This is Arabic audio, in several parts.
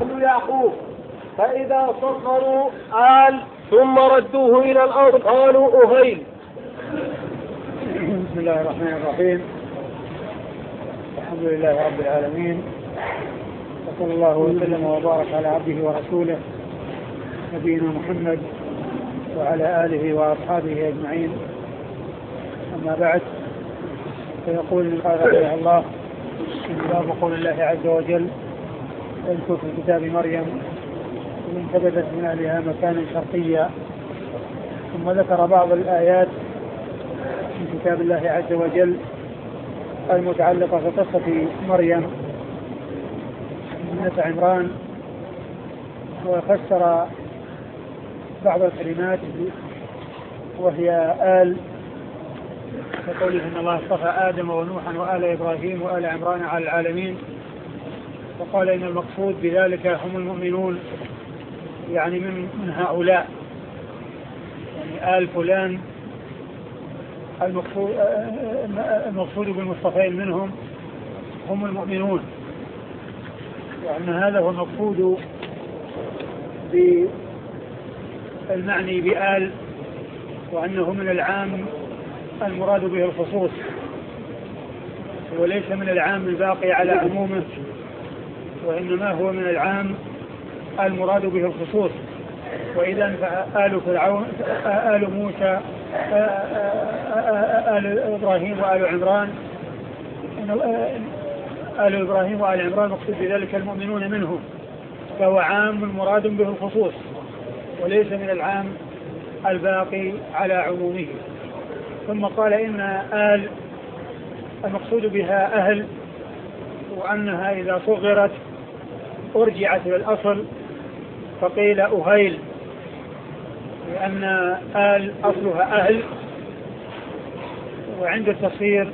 يعقوب فإذا صغروا ثم ردوه إلى الأرض قالوا أهيل. بسم الله الرحمن الرحيم. الحمد لله رب العالمين، وصلى الله وسلم وبارك على عبده ورسوله نبينا محمد وعلى آله وأصحابه أجمعين. أما بعد، فيقول رحمه الله في باب قول الله عز وجل: اذكر في كتاب مريم إذ انتبذت من أهلها مكانا شرقيا. ثم ذكر بعض الآيات من كتاب الله عز وجل المتعلقة بقصة مريم ابنة عمران، وفسر بعض الكلمات وهي كقوله إن الله اصطفى آدم ونوحا وآل إبراهيم وآل عمران على العالمين، وقال إن المقصود بذلك هم المؤمنون، يعني من هؤلاء، يعني آل فلان المقصود بالمصطفين منهم هم المؤمنون، وأن هذا هو المقصود بالمعني بآل، وأنه من العام المراد به الخصوص، وليس من العام الباقي على عمومه، وإنما هو من العام المراد به الخصوص. وإذا فآل فرعون، آل موسى، آل إبراهيم وآل عمران، آل إبراهيم وآل عمران مقصود بذلك المؤمنون منهم، فهو عام مراد به الخصوص، وليس من العام الباقي على عمومه. ثم قال إن آل المقصود بها أهل، وأنها إذا صغرت أرجعت إلى الأصل فقيل أهيل، لأن آل أصلها أهل، وعند التصغير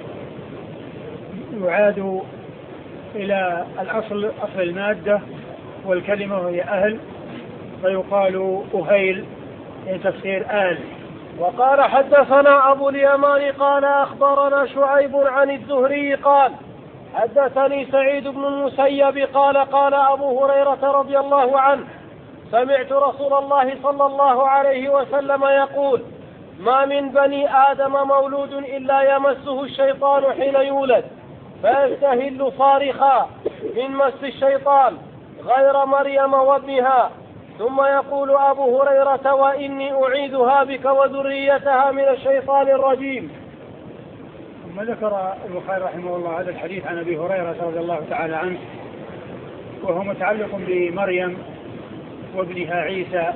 يعاد إلى الأصل، أصل المادة والكلمة وهي أهل، فيقال أهيل يعني تصغير آل. وقال حدثنا أبو اليمان قال أخبرنا شعيب عن الزهري قال حدثني سعيد بن المسيب قال قال أبو هريرة رضي الله عنه: سمعت رسول الله صلى الله عليه وسلم يقول: ما من بني آدم مولود إلا يمسه الشيطان حين يولد فيستهل صارخا من مس الشيطان غير مريم وابنها. ثم يقول أبو هريرة: وإني أعيذها بك وذريتها من الشيطان الرجيم. ثم ذكر البخاري رحمه الله هذا الحديث عن أبي هريرة رضي الله تعالى عنه، وهو متعلق بمريم وابنها عيسى،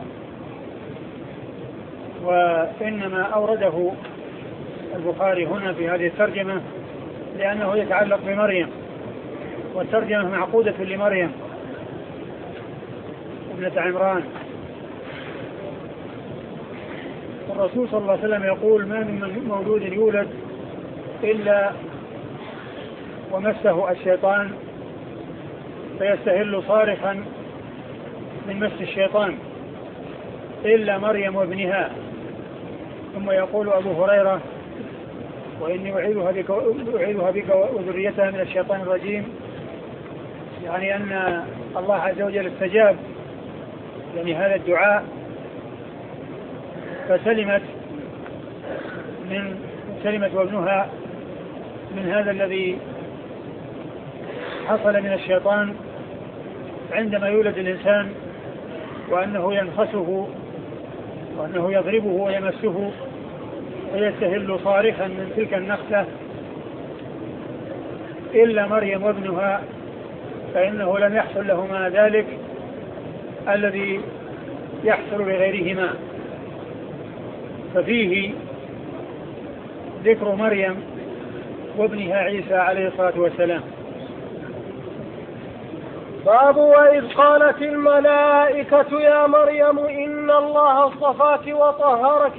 وإنما أورده البخاري هنا في هذه الترجمة لأنه يتعلق بمريم، والترجمة معقودة لمريم ابنة عمران. الرسول صلى الله عليه وسلم يقول: ما من مولود يولد إلا ومسه الشيطان فيستهل صارخا من مس الشيطان إلا مريم وابنها. ثم يقول أبو هريرة: وإني أعيذها بك وذريتها من الشيطان الرجيم، يعني أن الله عز وجل استجاب يعني هذا الدعاء، فسلمت وابنها من هذا الذي حصل من الشيطان عندما يولد الإنسان، وأنه ينخسه وأنه يضربه ويمسه ويستهل صارخا من تلك النخسة إلا مريم وابنها، فإنه لم يحصل لهما ذلك الذي يحصل لغيرهما. ففيه ذكر مريم وابنها عيسى عليه الصلاة والسلام. باب وإذ قالت الملائكة يا مريم إن الله اصطفاك وطهرك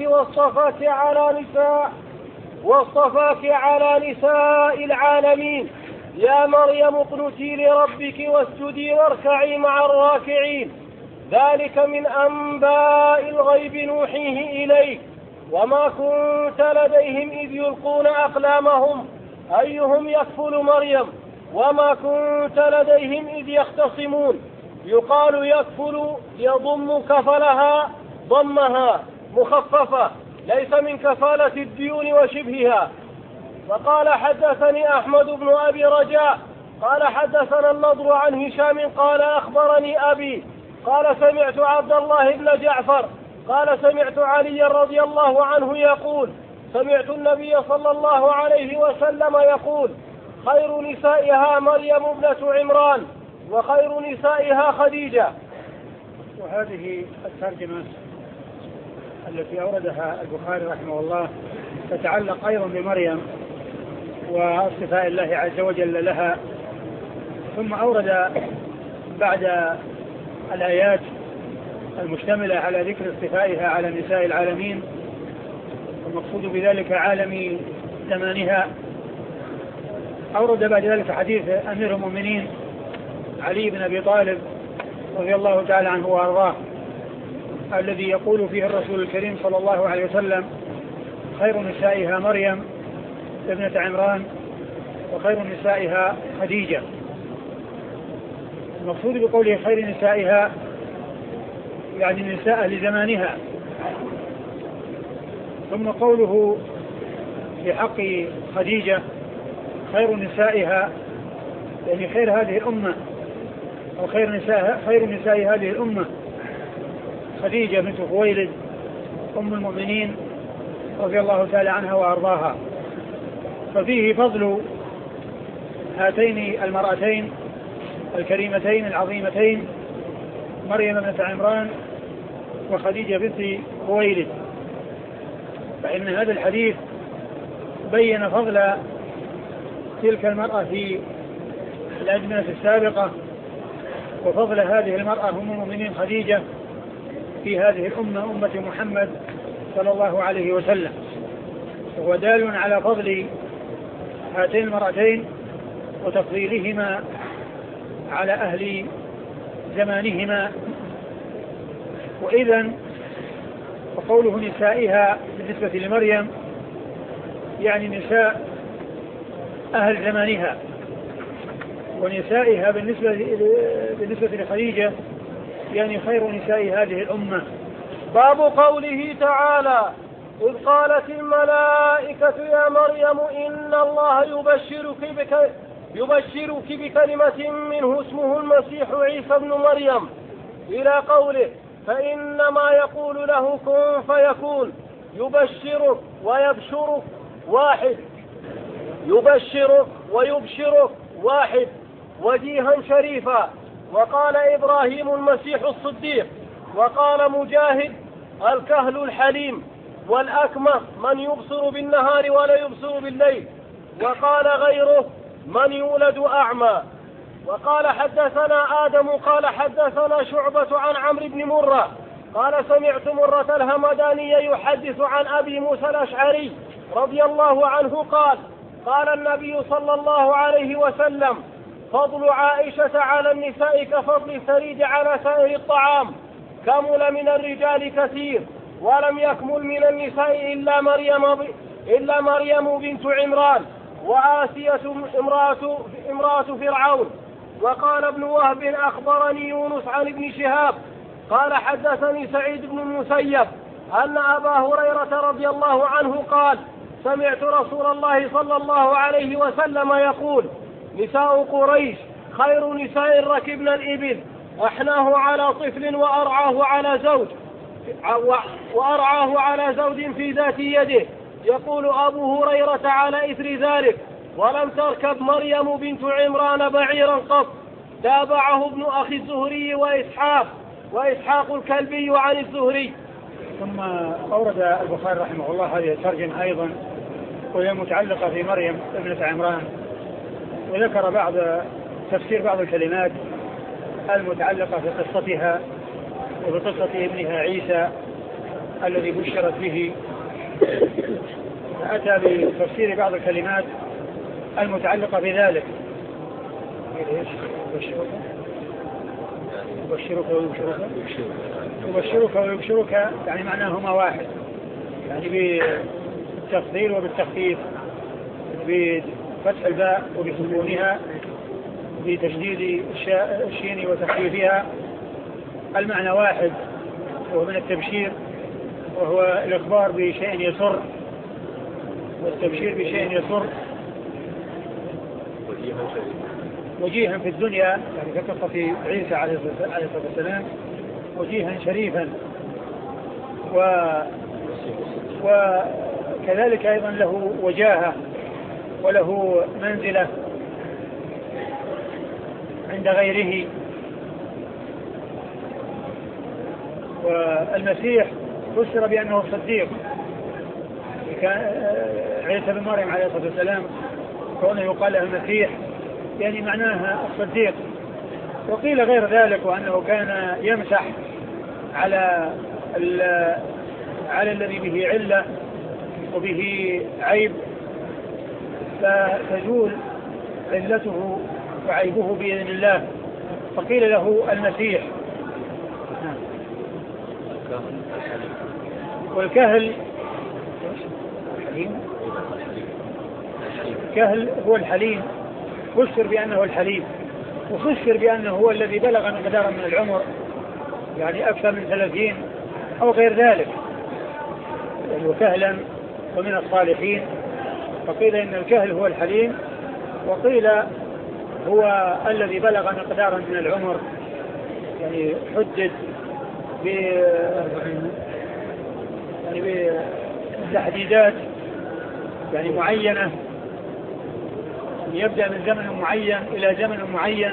واصطفاك على نساء العالمين، يا مريم اقنتي لربك واسجدي واركعي مع الراكعين، ذلك من أنباء الغيب نوحيه إليك، وما كنت لديهم إذ يلقون أقلامهم أيهم يكفل مريم، وما كنت لديهم إذ يختصمون، يقال يكفل يضم كفلها ضمها مخففة ليس من كفالة الديون وشبهها. وقال حدثني أحمد بن أبي رجاء قال حدثنا النضر عن هشام قال أخبرني أبي قال سمعت عبد الله بن جعفر قال سمعت علي رضي الله عنه يقول سمعت النبي صلى الله عليه وسلم يقول خير نسائها مريم ابنة عمران وخير نسائها خديجة. وهذه الترجمة التي أوردها البخاري رحمه الله تتعلق أيضا بمريم واصطفاء الله عز وجل لها، ثم أورد بعد الآيات المشتملة على ذكر اصطفائها على نساء العالمين، والمقصود بذلك عالم زمانها، أورد بعد ذلك حديث أمير المؤمنين علي بن أبي طالب رضي الله تعالى عنه وأرضاه الذي يقول فيه الرسول الكريم صلى الله عليه وسلم خير نسائها مريم ابنة عمران وخير نسائها خديجة. المقصود بقوله خير نسائها يعني نساء لزمانها. ثم قوله في حق خديجة خير نسائها يعني خير هذه الأمة أو خير نساء هذه الأمة خديجة بنت خويلد أم المؤمنين رضي الله تعالى عنها وأرضاها. ففيه فضل هاتين المرأتين الكريمتين العظيمتين مريم بنت عمران وخديجة بنت خويلد، فإن هذا الحديث بين فضل تلك المرأة في الأزمنة السابقة وفضل هذه المرأة أم المؤمنين خديجة في هذه الأمة أمة محمد صلى الله عليه وسلم، وهو دال على فضل هاتين المرأتين وتفضيلهما على أهل زمانهما. وإذن وقوله نسائها بالنسبة لمريم يعني نساء أهل زمانها، ونسائها بالنسبة لخديجة يعني خير نساء هذه الأمة. باب قوله تعالى إذ قالت الملائكة يا مريم إن الله يبشرك بكلمة منه اسمه المسيح عيسى ابن مريم إلى قوله فإنما يقول له كن فيكون. يبشرك ويبشرك واحد، يبشرك ويبشرك واحد وجيها شريفا. وقال إبراهيم المسيح الصديق، وقال مجاهد الكهل الحليم، والأكمة من يبصر بالنهار ولا يبصر بالليل، وقال غيره من يولد أعمى. وقال حدثنا آدم قال حدثنا شعبة عن عمرو بن مرة قال سمعت مرة الهمداني يحدث عن أبي موسى الأشعري رضي الله عنه قال قال النبي صلى الله عليه وسلم فضل عائشة على النساء كفضل الثريد على سائر الطعام، كمل من الرجال كثير ولم يكمل من النساء إلا مريم بنت عمران وآسية امرأة فرعون. وقال ابن وهب أخبرني يونس عن ابن شهاب قال حدثني سعيد بن المسيب أن أبا هريرة رضي الله عنه قال سمعت رسول الله صلى الله عليه وسلم يقول نساء قريش خير نساء ركبن الإبل أحناه على طفل وأرعاه على زوج في ذات يده. يقول أبو هريرة على إثر ذلك ولم تركب مريم بنت عمران بعيرا قط. تابعه ابن أخي الزهري وإسحاق الكلبي عن الزهري. ثم أورد البخاري رحمه الله هذه الترجمة أيضا وهي متعلقة في مريم ابنة عمران، وذكر تفسير بعض الكلمات المتعلقة في قصتها وبقصة ابنها عيسى الذي بشرت به، فأتى بتفسير بعض الكلمات المتعلقة بذلك. يبشرك ويبشرك يعني معناهما واحد، يعني بالتفضيل وبالتخفيف، بفتح الباء وبسكونها بتشديد الشين وتخفيفها. المعنى واحد، وهو من التبشير، وهو الإخبار بشيء يسر، والتبشير بشيء يسر. وجيها في الدنيا، يعني كقصة عيسى عليه الصلاة والسلام، وجيها شريفا، وكذلك أيضا له وجاهة وله منزلة عند غيره. والمسيح فسر بأنه صديق، عيسى بن مريم عليه الصلاة والسلام كونه يقال له المسيح يعني معناها الصديق. وقيل غير ذلك، وأنه كان يمسح على الذي به علة وبه عيب، فتزول علته وعيبه بإذن الله، فقيل له المسيح. والكهل الكهل هو الحليم، فسر بأنه الحليم، وفسر بأنه هو الذي بلغ مقدارا من العمر، يعني أكثر من 30 أو غير ذلك، يعني وكهلا ومن الصالحين. فقيل إن الكهل هو الحليم، وقيل هو الذي بلغ مقدارا من العمر، يعني حدد بتحديدات يعني معينة، يبدأ من زمن معين إلى زمن معين.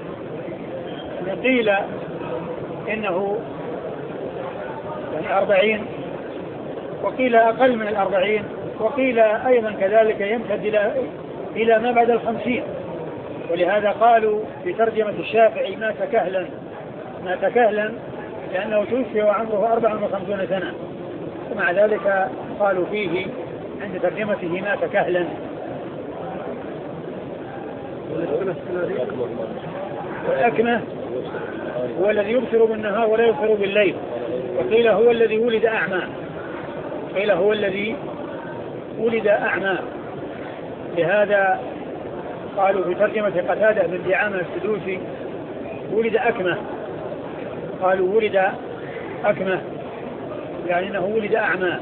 قيل إنه يعني 40، وقيل أقل من 40، وقيل أيضا كذلك يمتد إلى ما بعد 50. ولهذا قالوا في ترجمة الشافعي مات كهلا لأنه توفي وعمره 54 سنة، ومع ذلك قالوا فيه عند ترجمته مات كهلا. والأكمة هو الذي يبصر بالنهار ولا يبصر بالليل، وقيل هو الذي ولد أعمى، قيل هو الذي ولد أعمى. لهذا قالوا في ترجمة قتادة بن دعامة السدوسي ولد أكمة، قالوا ولد أكمة يعني أنه ولد أعمى.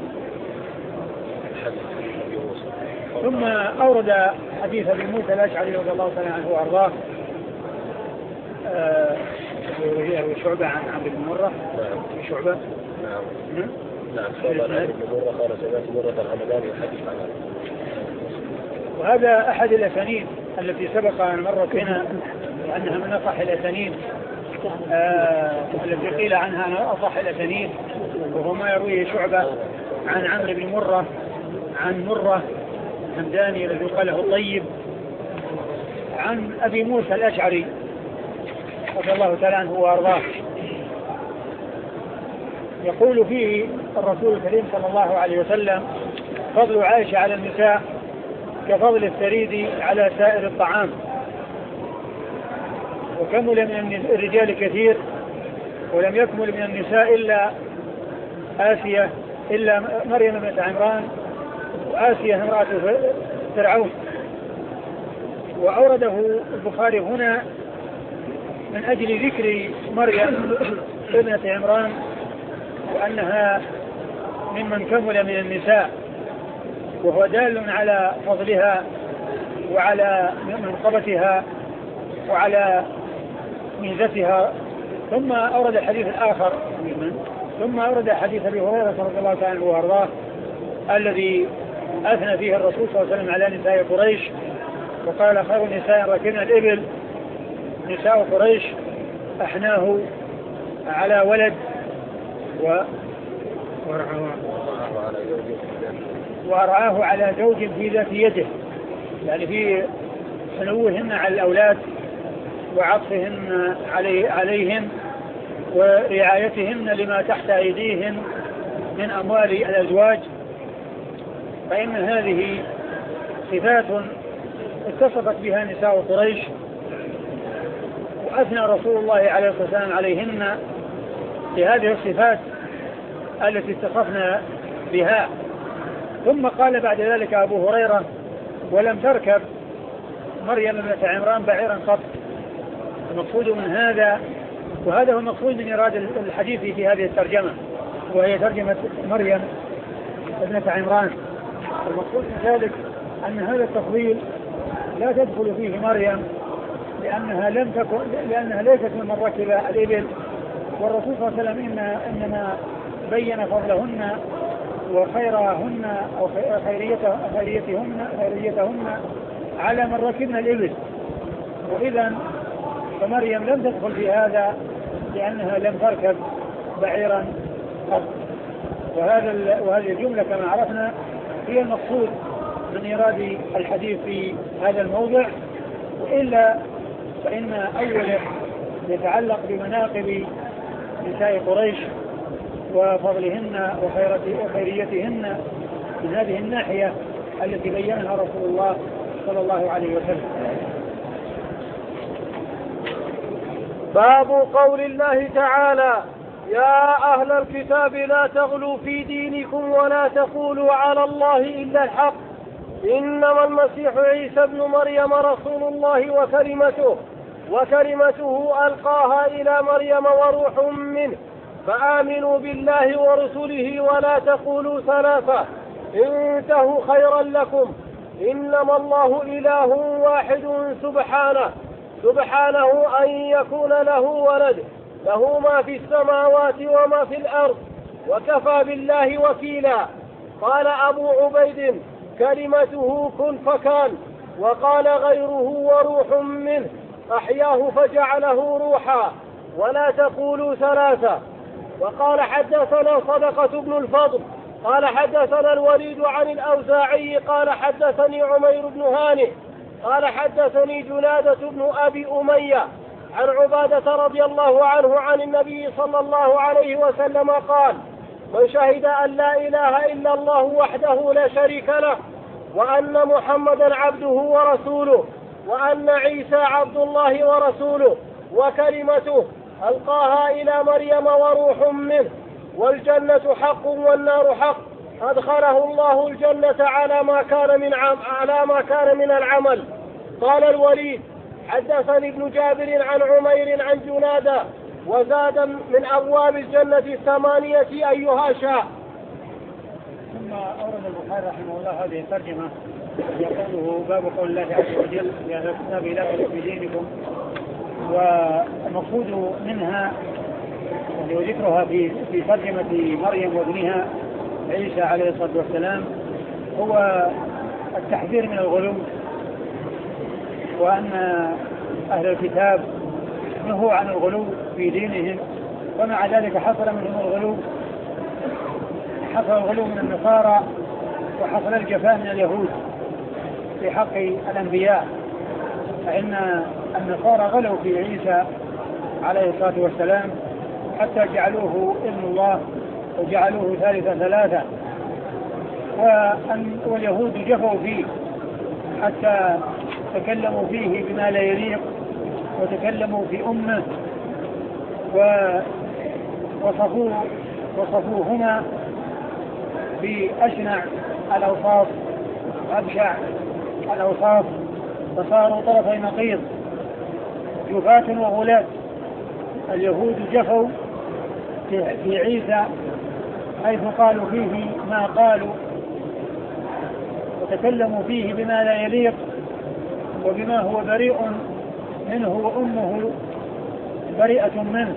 ثم أورد حديث أبي موسى الأشعري رضي الله تعالى عنه وأرضاه، شعبة عن عمرو بن مرة. شعبة وهذا أحد الأسانيد التي سبق أن مرت بنا وأنها من أصح الأسانيد التي قيل عنها أنها أصح الأسانيد، وهو ما يرويه شعبة عن عمرو بن مرة عن مرة حمداني الذي قال له طيب عن أبي موسى الأشعري رضي الله تعالى عنه وأرضاه. يقول فيه الرسول الكريم صلى الله عليه وسلم: فضل عائشة على النساء كفضل الثريد على سائر الطعام، وكمل من الرجال كثير ولم يكمل من النساء إلا آسية، إلا مريم بنت عمران وآسية امرأة فرعون. وأورده البخاري هنا من أجل ذكر مريم ابنة عمران وأنها ممن كمل من النساء، وهو دال على فضلها وعلى منقبتها وعلى ميزتها. ثم أورد الحديث الآخر، ثم أورد حديث أبي هريرة رضي الله تعالى عنه وأرضاه الذي أثنى فيه الرسول صلى الله عليه وسلم على نساء قريش، وقال: خير النساء ركبنا الإبل نساء قريش أحناه على ولد وأرعاه على زوج في ذات يده، يعني في حنوهن على الأولاد وعطفهن عليهم ورعايتهن لما تحت أيديهن من أموال الأزواج. فإن هذه صفات اتصفت بها نساء قريش، وأثنى رسول الله عليه الصلاة والسلام عليهن بهذه الصفات التي اتصفنا بها. ثم قال بعد ذلك أبو هريرة: ولم تركب مريم بنت عمران بعيرا قط المقصود من هذا، وهذا هو المقصود من إرادة الحديث في هذه الترجمة، وهي ترجمة مريم ابنة عمران. المقصود من ذلك أن هذا التفضيل لا تدخل فيه مريم لأنها ليست ممن ركب الإبل، والرسول صلى الله عليه وسلم إنما بين فضلهن وخيرهن أو خيريتهن على من ركبنا الإبل، وإذا فمريم لم تدخل في هذا لأنها لم تركب بعيرا قط. وهذه الجملة كما عرفنا هي المقصود من إيراد الحديث في هذا الموضع، وإلا فإن أوله يتعلق بمناقب نساء قريش وفضلهن وخيريتهن من هذه الناحية التي بينها رسول الله صلى الله عليه وسلم. باب قول الله تعالى: يا أهل الكتاب لا تغلوا في دينكم ولا تقولوا على الله إلا الحق، إنما المسيح عيسى ابن مريم رسول الله وكلمته ألقاها إلى مريم وروح منه، فآمنوا بالله ورسله ولا تقولوا ثلاثة، انتهوا خيرا لكم، إنما الله إله واحد سبحانه أن يكون له ولد، له ما في السماوات وما في الأرض، وكفى بالله وكيلا. قال أبو عبيد: كلمته كن فكان. وقال غيره: وروح منه، أحياه فجعله روحا، ولا تقولوا ثلاثة. وقال حدثنا صدقة بن الفضل قال حدثنا الوليد عن الأوزاعي قال حدثني عمير بن هانئ قال حدثني جنادة بن أبي أمية عن عبادة رضي الله عنه عن النبي صلى الله عليه وسلم قال: من شهد أن لا إله إلا الله وحده لا شريك له، وأن محمدا عبده ورسوله، وأن عيسى عبد الله ورسوله وكلمته ألقاها إلى مريم وروح منه، والجنة حق والنار حق، أدخله الله الجنة على ما كان من العمل. قال الوليد: حدثني ابن جابر عن عمير عن جنادة، وزاد من أبواب الجنة 8 أيها شاء. ثم أورد البخاري رحمه الله هذه الترجمة يقوله: باب قول الله عز وجل: يا أهل الكتاب لا تغلوا في دينكم. والمقصود منها وذكرها في ترجمة مريم وابنها عيسى عليه الصلاة والسلام هو التحذير من الغلو، وأن أهل الكتاب نهوا عن الغلو في دينهم، ومع ذلك حصل منهم الغلو، حصل الغلو من النصارى، وحصل الجفاء من اليهود في حق الأنبياء، فإن النصارى غلوا في عيسى عليه الصلاة والسلام حتى جعلوه ابن الله وجعلوه ثالث ثلاثة، واليهود جفوا فيه حتى تكلموا فيه بما لا يليق، وتكلموا في أمه وصفوهما بأشنع الأوصاف وأبشع الأوصاف، فصاروا طرفي نقيض جفاة وغلاة. اليهود جفوا في عيسى حيث قالوا فيه ما قالوا، وتكلموا فيه بما لا يليق وبما هو بريء منه وأمه بريئة منه.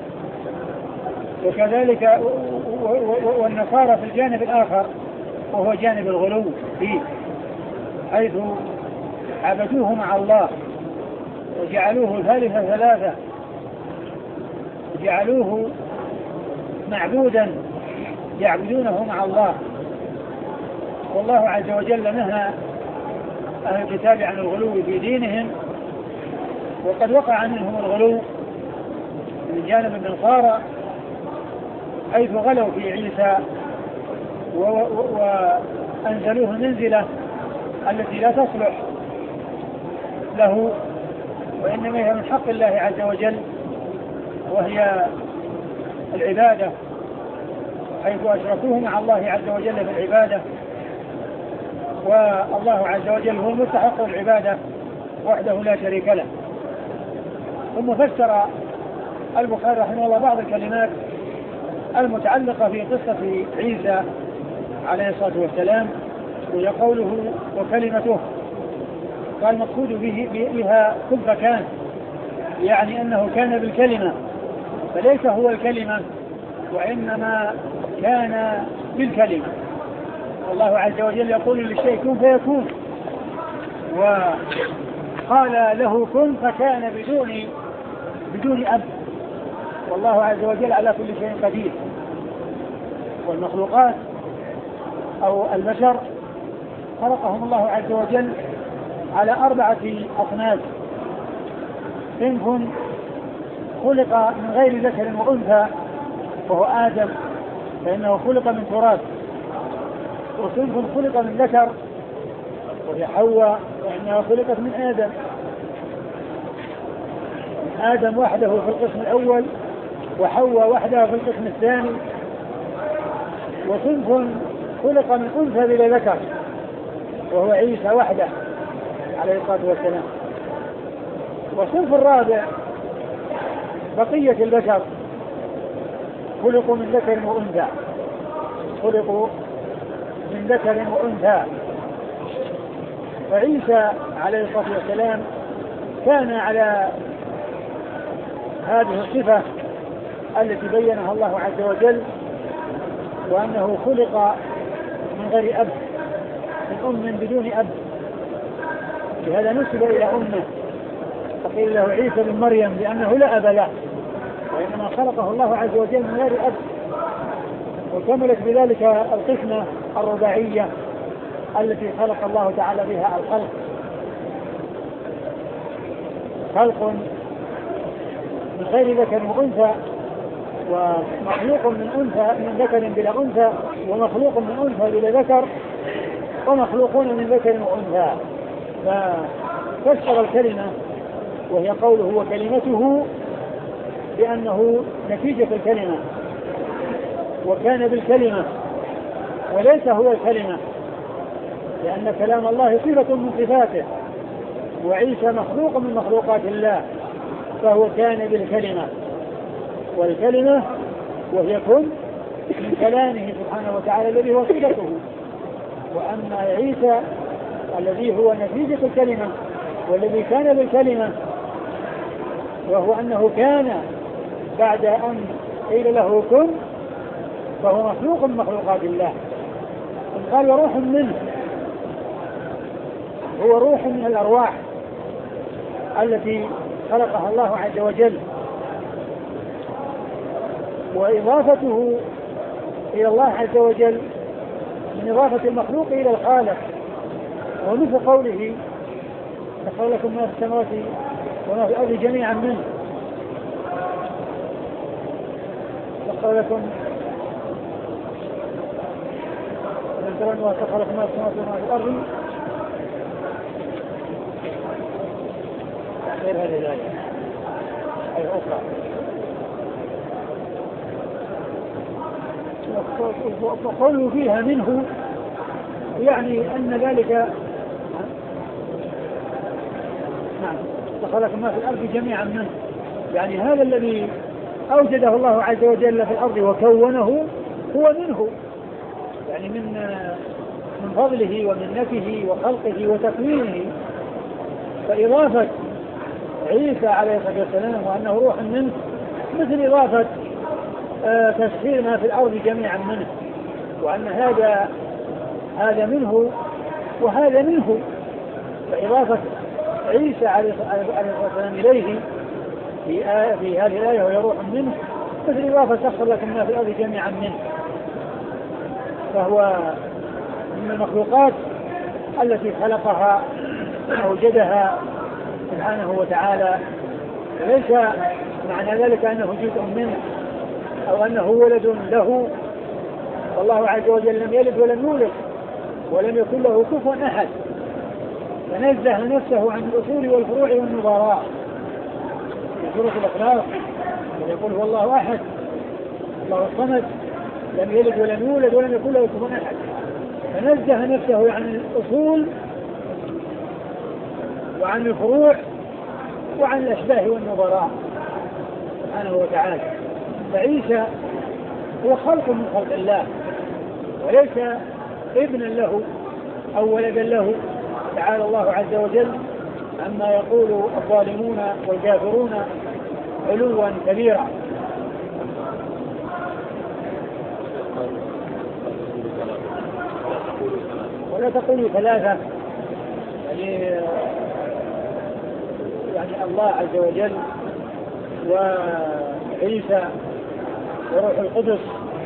وكذلك والنصارى في الجانب الآخر وهو جانب الغلو فيه، حيث عبدوه مع الله وجعلوه ثالث ثلاثة، وجعلوه معبودا يعبدونه مع الله. والله عز وجل نهى أهل الكتاب عن الغلو في دينهم، وقد وقع منهم الغلو من جانب النصارى حيث غلوا في عيسى وأنزلوه المنزلة التي لا تصلح له، وإنما هي من حق الله عز وجل، وهي العبادة، حيث أشركوه مع الله عز وجل في العبادة، والله عز وجل هو المستحق العبادة وحده لا شريك له. ثم فسر البخاري رحمه الله بعض الكلمات المتعلقة في قصة عيسى عليه الصلاة والسلام، وهي قوله وكلمته. قال المقصود بها كن فكان، يعني أنه كان بالكلمة، فليس هو الكلمة وإنما كان بالكلمة. والله عز وجل يقول للشيء كن فيكون، وقال له كن فكان بدون أب. والله عز وجل على كل شيء قدير. والمخلوقات أو البشر خلقهم الله عز وجل على 4 أصناف. صنف خلق من غير ذكر وأنثى وهو آدم فإنه خلق من تراب، وصنف خلق من ذكر وهي حواء فإنها خلقت من آدم. آدم وحده في القسم الأول وحواء وحدها في القسم الثاني. وصنف خلق من أنثى بلا ذكر وهو عيسى وحده عليه الصلاة والسلام. والصنف الرابع بقية البشر خلقوا من ذكر وأنثى، خلقوا من ذكر وأنثى. فعيسى عليه الصلاة والسلام كان على هذه الصفة التي بينها الله عز وجل، وأنه خلق من غير أب، من أم بدون أب. لهذا نسب إلى أمه فقيل له عيسى بن مريم لأنه لا أب له، وإنما خلقه الله عز وجل من غير أب. وكملت بذلك القسمة الرباعية التي خلق الله تعالى بها الخلق، خلق من غير ذكر وأنثى، ومخلوق من أنثى من ذكر بلا أنثى، ومخلوق من أنثى بلا ذكر، ومخلوقون من ذكر وأنثى. ففسر الكلمة وهي قوله وكلمته بأنه نتيجة الكلمة، وكان بالكلمة وليس هو الكلمة، لأن كلام الله صفة من صفاته، وعيسى مخلوق من مخلوقات الله، فهو كان بالكلمة. والكلمة وهي كن من كلامه سبحانه وتعالى الذي هو صفته. وأما عيسى الذي هو نتيجة الكلمة والذي كان بالكلمة، وهو أنه كان بعد أن قيل له كن، فهو مخلوق من مخلوقات الله. قال وروح منه، هو روح من الأرواح التي خلقها الله عز وجل. وإضافته إلى الله عز وجل من إضافة المخلوق إلى الخالق، ومثل قوله سخر لكم ما في السماوات وما في الأرض جميعا منه، سخر لكم سخر لكم ما في السماوات وما في الأرض غير هذه الآية أي أخرى. وقوله فيها منه يعني أن ذلك نعم سخر لكم ما في الأرض جميعا منه، يعني هذا الذي أوجده الله عز وجل في الأرض وكونه هو منه، يعني من فضله ومنته وخلقه وتكوينه. فإضافة عيسى عليه الصلاة والسلام وأنه روح منه مثل إضافة تسخير ما في الأرض جميعا منه، وأن هذا منه وهذا منه. فإضافة عيسى عليه الصلاة والسلام إليه في هذه الآية وهي روح منه مثل إضافة سخر لكم ما في الأرض جميعا منه. فهو من المخلوقات التي خلقها أوجدها سبحانه وتعالى، وليس معنى ذلك أنه جزء منه أو أنه ولد له. والله عز وجل لم يلد ولم يولد ولم يكن له كفوا أحد، فنزه نفسه عن الأصول والفروع والنظراء. في سورة الإخلاص يقول هو الله أحد الله الصمد لم يلد ولم يولد ولم يكن له كفوا أحد، فنزه نفسه عن الأصول وعن الفروع وعن الأشباه والنظراء سبحانه وتعالى. فعيسى هو خلق من خلق الله وليس ابنا له أو ولدا له، تعالى الله عز وجل عما يقول الظالمون والكافرون علوا كبيرا. ولا تقولوا ثلاثة، يعني الله عز وجل وعيسى وروح القدس،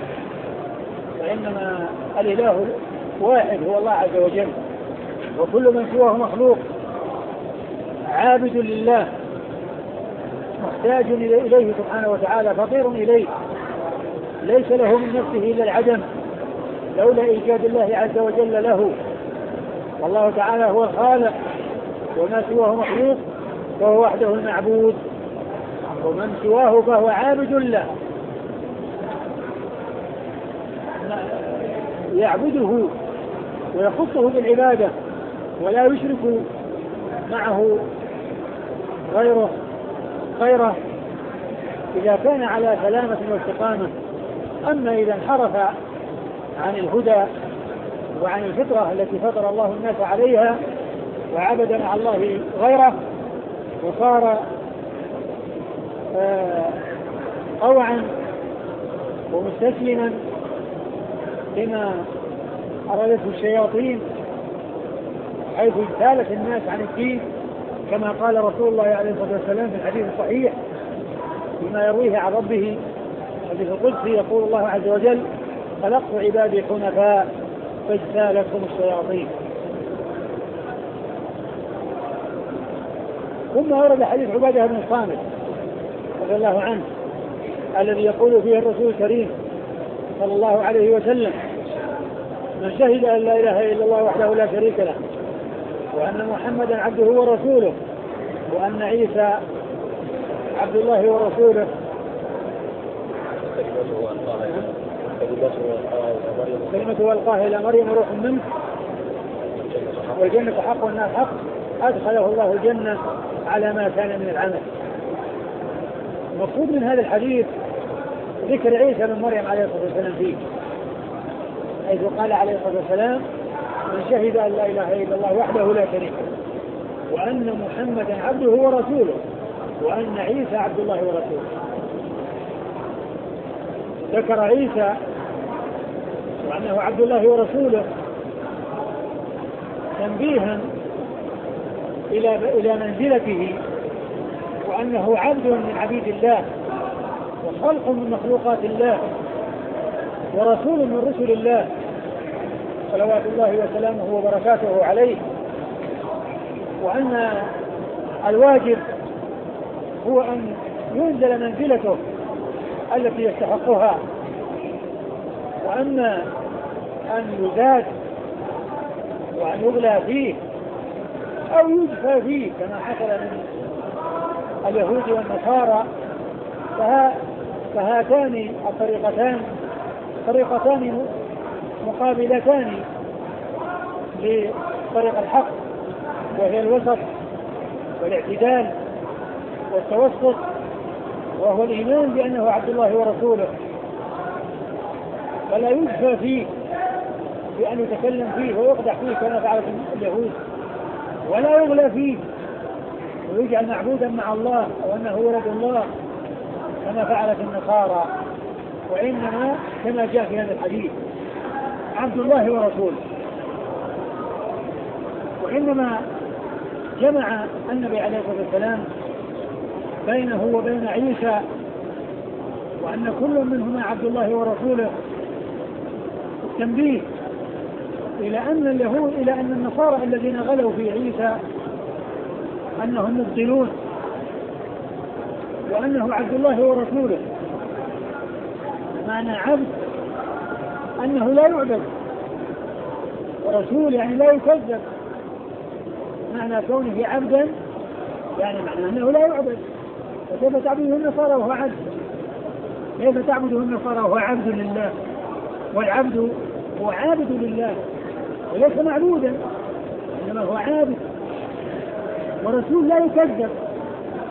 وإنما الإله واحد هو الله عز وجل، وكل من سواه مخلوق عابد لله محتاج إليه سبحانه وتعالى، فقير إليه، ليس له من نفسه إلا العدم لولا إيجاد الله عز وجل له. والله تعالى هو الخالق، وما سواه مخلوق فهو وحده المعبود، ومن سواه فهو عابد له يعبده ويخصه بالعبادة ولا يشرك معه غيره إذا كان على سلامة واستقامة. أما إذا انحرف عن الهدى وعن الفطرة التي فطر الله الناس عليها وعبد مع الله غيره وصار طوعا ومستسلما لما أرادته الشياطين حيث اجتالت الناس عن الدين، كما قال رسول الله عليه الصلاة والسلام في الحديث الصحيح فيما يرويه عن ربه الحديث القدسي، يقول الله عز وجل: خلقت عبادي حنفاء فاجتالتهم الشياطين. ثم ورد حديث عبادة بن الصامت رضي الله عنه الذي يقول فيه الرسول الكريم صلى الله عليه وسلم: من شهد أن لا إله إلا الله وحده لا شريك له وأن محمدا عبده ورسوله وأن عيسى عبد الله ورسوله كلمته ألقاها إلى مريم روح منه والجنة حق والنار حق أدخله الله الجنة على ما كان من العمل. المقصود من هذا الحديث ذكر عيسى بن مريم عليه الصلاة والسلام فيه، حيث قال عليه الصلاة والسلام: من شهد أن لا إله إلا الله وحده لا شريك له وأن محمدا عبده ورسوله وأن عيسى عبد الله ورسوله. ذكر عيسى وأنه عبد الله ورسوله تنبيها إلى منزلته وأنه عبد من عبيد الله وخلق من مخلوقات الله ورسول من رسل الله صلوات الله وسلامه وبركاته عليه، وأن الواجب هو أن ينزل منزلته التي يستحقها، وأما أن يزاد وأن يغلى فيه أو يجفى فيه كما حصل من اليهود والنصارى، فهاتان الطريقتان طريقتان مقابلتان لطريق الحق، وهي الوسط والاعتدال والتوسط، وهو الإيمان بأنه عبد الله ورسوله، ولا يجفى فيه بأن يتكلم فيه ويقدح فيه كما فعلت اليهود، ولا يغلى فيه ويجعل معبودا مع الله وأنه ولد الله كما فعلت النصارى، وإنما كما جاء في هذا الحديث عبد الله ورسوله. وإنما جمع النبي عليه الصلاة والسلام بينه وبين عيسى وأن كل منهما عبد الله ورسوله التنبيه إلى أن النصارى الذين غلوا في عيسى أنهم مبطلون وأنه عبد الله ورسوله. معنى عبد أنه لا يعبد، ورسول يعني لا يكذب. معنى كونه عبدا يعني معنى أنه لا يعبد. وكيف تعبده النصارى وهو عبد؟ كيف تعبده النصارى وهو عبد لله؟ والعبد هو عابد لله وليس معبودا، إنما هو عابد. ورسول لا يكذب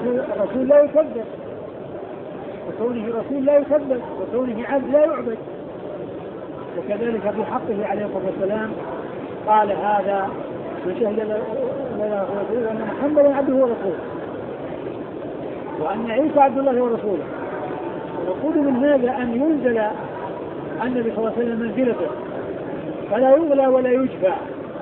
الرسول لا يكذب، وكونه رسول لا يكذب، وكونه عبد لا يعبد. وكذلك في حقه عليه الصلاة والسلام قال هذا من شهد لنا رسول أن محمدا عبده ورسوله، وأن عيسى عبد الله ورسوله. وقود من هذا أن ينزل النبي صلى الله عليه وسلم منزلته فلا يغلى ولا يشفع،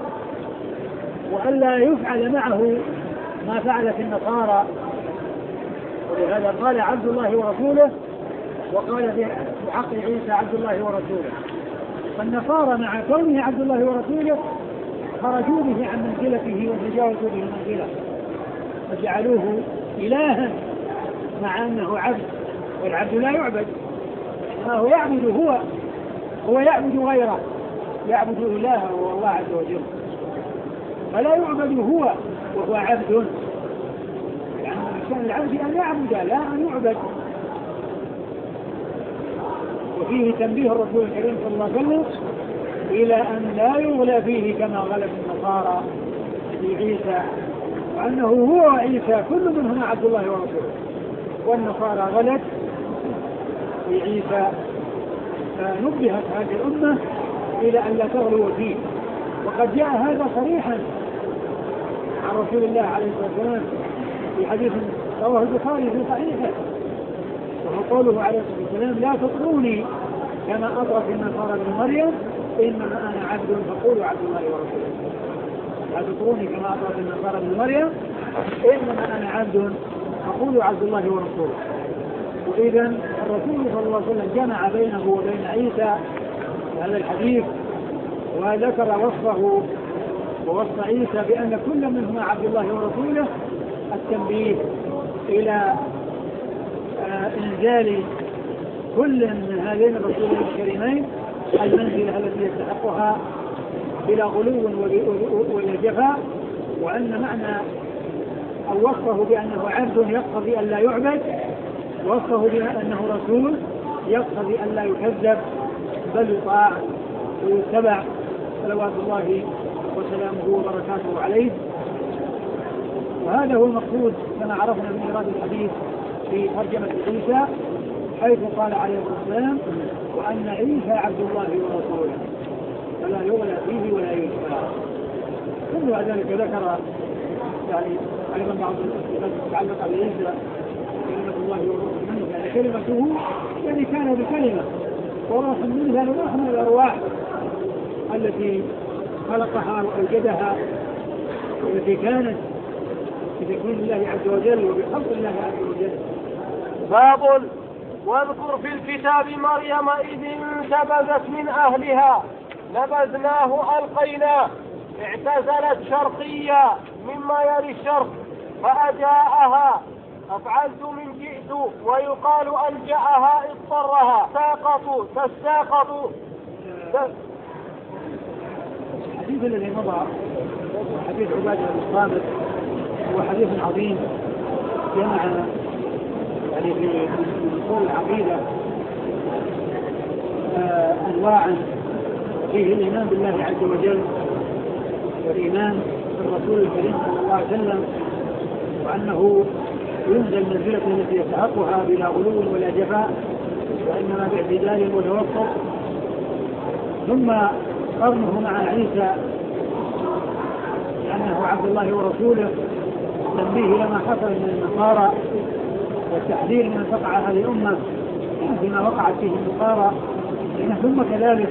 وألا يفعل معه ما فعل في النصارى. ولهذا قال عبد الله ورسوله، وقال في حق عيسى عبد الله ورسوله. فالنصارى مع كونه عبد الله ورسوله خرجوا به عن منزلته وتجاوزوا به المنزلة فجعلوه إلها مع أنه عبد، والعبد لا يعبد، ما هو يعبد هو يعبد غيره، يعبد إلهه وهو الله عز وجل، فلا يعبد هو وهو عبد. يعني كان العبد أن يعبد لا أن يعبد. وفيه تنبيه الرسول الكريم صلى الله عليه وسلم إلى أن لا يغلى فيه كما غلب النصارى في عيسى، وأنه هو وعيسى كل منهما عبد الله ورسوله. والنصارى غلت في عيسى، فنبهت هذه الأمة إلى أن لا تغلو فيه. وقد جاء هذا صريحا عن رسول الله عليه الصلاة والسلام في حديث رواه البخاري في صحيحه، وهو قوله عليه الصلاة والسلام لا تطروني كما أطرت النصارى ابن مريم إنما أنا عبد فقولوا عبد الله ورسوله. لا تطروني كما أطرت النصارى ابن مريم إنما أنا عبد فقولوا عبد الله ورسوله. وإذا الرسول صلى الله عليه وسلم جمع بينه وبين عيسى هذا الحديث، وذكر وصفه ووصف عيسى بأن كل منهما عبد الله ورسوله، التنبيه إلى إنزال كل من هذين الرسولين الكريمين المنزلة التي يستحقها بلا غلو ولا جفاء، وأن معنى أو وصفه بأنه عبد يقتضي أن لا يعبد، وصفه بأنه رسول يقتضي أن لا يكذب بل يطاع ويتبع صلوات الله وسلامه وبركاته عليه. وهذا هو المقصود كما عرفنا من إيراد الحديث في ترجمة عيسى، حيث قال عليه الصلاة والسلام وأن عيسى عبد الله ورسوله فلا يغلى فيه ولا يشفع. ثم بعد ذلك ذكر يعني أيضا بعض الأسئلة المتعلقة بعيسى كلمة الله وروح منه، يعني كلمته يعني كان بكلمة وروح منه، يعني روح من الأرواح التي خلقها وأوجدها والتي كانت بتكوين الله عز وجل وبخلق الله عز وجل. باب واذكر في الكتاب مريم إذ انتبذت من أهلها نبذناه ألقيناه اعتزلت شرقيا مما يلي الشرق فأجاءها أفعلت من جئت ويقال ألجأها اضطرها تساقط. الحديث الذي مضى حديث عبادة بن الصامت هو حديث عظيم، جمع يعني في اصول العقيدة انواعا فيه الايمان بالله عز وجل والايمان بالرسول الكريم صلى الله عليه وسلم، وانه ينزل منزلته التي يستحقها بلا غلو ولا جفاء وانما باعتدال وتوسط. ثم قرنه مع عيسى لأنه عبد الله ورسوله، تنبيه لما حصل من النصارى والتحذير من تقع هذه الأمة بما وقعت فيه النصارى. ثم كذلك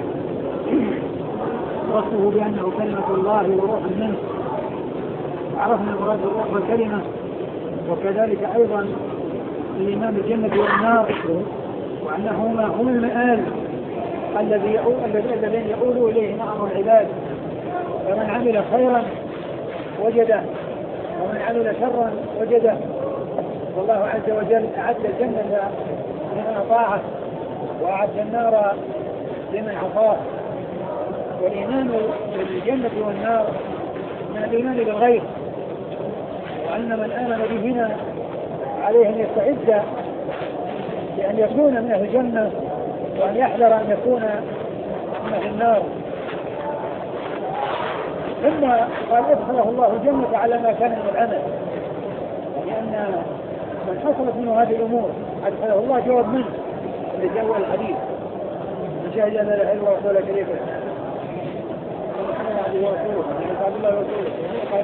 وصفه بأنه كلمة الله وروح منه، عرفنا مراد الروح والكلمة، وكذلك أيضا الإيمان بالجنة والنار، وأنهما هم المآل الذين يؤول إليه نعم العباد، فمن عمل خيرا وجده ومن عمل شرا وجده. والله عز وجل أعد الجنة لمن أطاعه وأعد النار لمن عصاه. والإيمان بالجنة والنار من الإيمان بالغيب، وأن من آمن بهما عليه أن يستعد لأن يكون من أهل الجنة وأن يحذر أن يكون من أهل النار. ثم قال ادخله الله الجنة على ما كان من العمل، لأن من حصلت منه هذه الأمور أدخله الله جواب منه اللي جاء الحديث من شهد أن لا إله إلا الله وحده لا شريك له محمد عبده ورسوله عبد الله ورسوله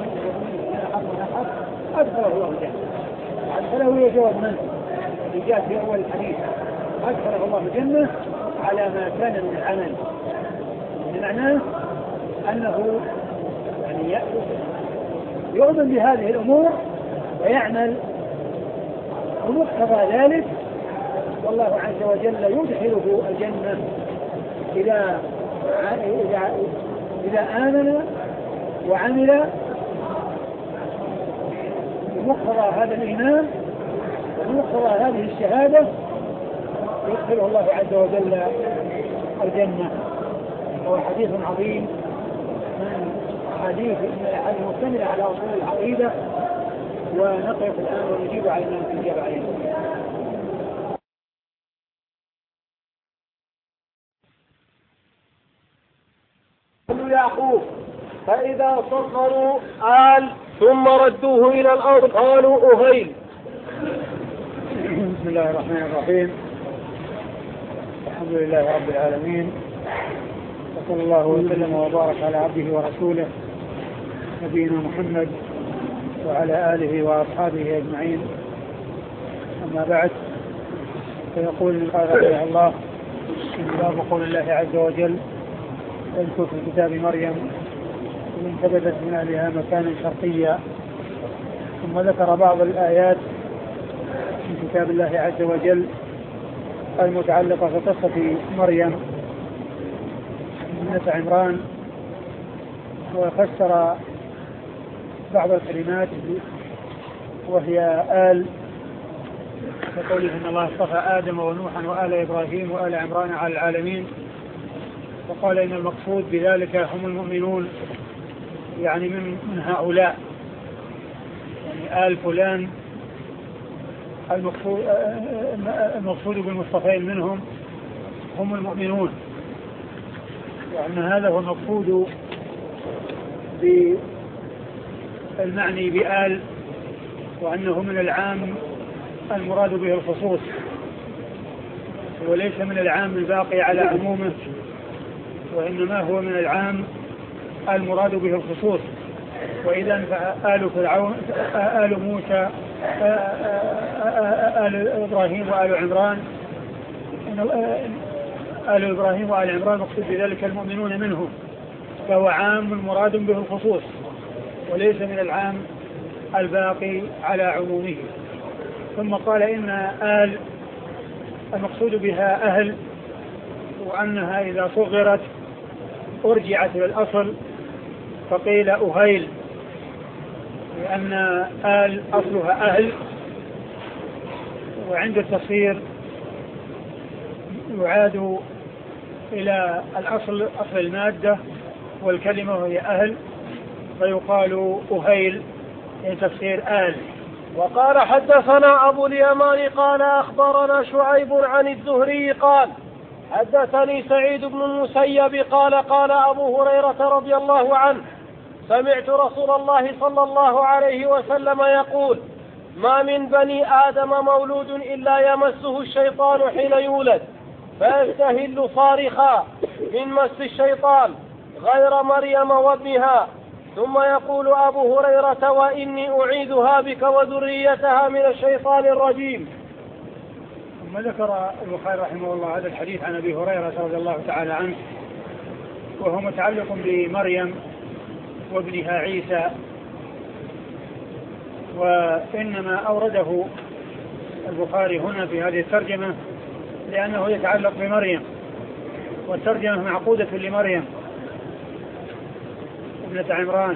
أدخله الله الجنة. أدخله جواب منه اللي جاء في أول الحديث أدخله الله الجنة على ما كان من العمل. بمعناه أنه يعني يؤمن بهذه الأمور ويعمل ومقتضى ذلك، والله عز وجل يدخله الجنة إذا آمن وعمل بمقتضى هذا الإيمان ومقتضى هذه الشهادة يدخله الله عز وجل الجنة. هو حديث عظيم من حديث المشتمل على أصول العقيدة، ونقف الآن ونجيب على ما نجيب عليه. يعقوب فإذا صغروا ثم ردوه إلى الأرض قالوا أهيل. بسم الله الرحمن الرحيم. الحمد لله رب العالمين، وصلى الله وسلم وبارك على عبده ورسوله نبينا محمد وعلى آله وأصحابه أجمعين. أما بعد، فيقول من قال رحمه الله من باب قول الله عز وجل اذكر في كتاب مريم إذ انتبذت من أهلها مكانا شرقيا، ثم ذكر بعض الآيات من كتاب الله عز وجل المتعلقة بقصة مريم ابنة عمران، وفسر بعض الكلمات وهي آل، كقوله إن الله اصطفى آدم ونوحا وآل إبراهيم وآل عمران على العالمين، وقال إن المقصود بذلك هم المؤمنون، يعني من هؤلاء، يعني آل فلان المقصود بالمصطفين منهم هم المؤمنون، وأن هذا هو المقصود بالمعني بآل، وأنه من العام المراد به الخصوص وليس من العام الباقي على عمومه، وإنما هو من العام المراد به الخصوص. وإذا فآل فرعون آل موسى آل إبراهيم وآل عمران، آل إبراهيم وآل عمران مقصود بذلك المؤمنون منهم، فهو عام مراد به الخصوص وليس من العام الباقي على عمومه. ثم قال إن آل المقصود بها أهل، وأنها إذا صغرت أرجعت إلى الأصل فقيل أهيل، لأن آل أصلها أهل، وعند التصغير يعاد إلى الأصل أصل المادة والكلمة وهي أهل، فيقال أهيل يعني تصغير آل. وقال حدثنا أبو اليمان قال أخبرنا شعيب عن الزهري قال حدثني سعيد بن المسيب قال قال أبو هريرة رضي الله عنه سمعت رسول الله صلى الله عليه وسلم يقول ما من بني آدم مولود إلا يمسه الشيطان حين يولد فيستهل صارخا من مس الشيطان غير مريم وابنها. ثم يقول أبو هريرة وإني أعيذها بك وذريتها من الشيطان الرجيم. ثم ذكر البخاري رحمه الله هذا الحديث عن أبي هريرة رضي الله تعالى عنه، وهو متعلق بمريم وابنها عيسى، وإنما أورده البخاري هنا في هذه الترجمة لأنه يتعلق بمريم، والترجمة معقودة لمريم ابنة عمران.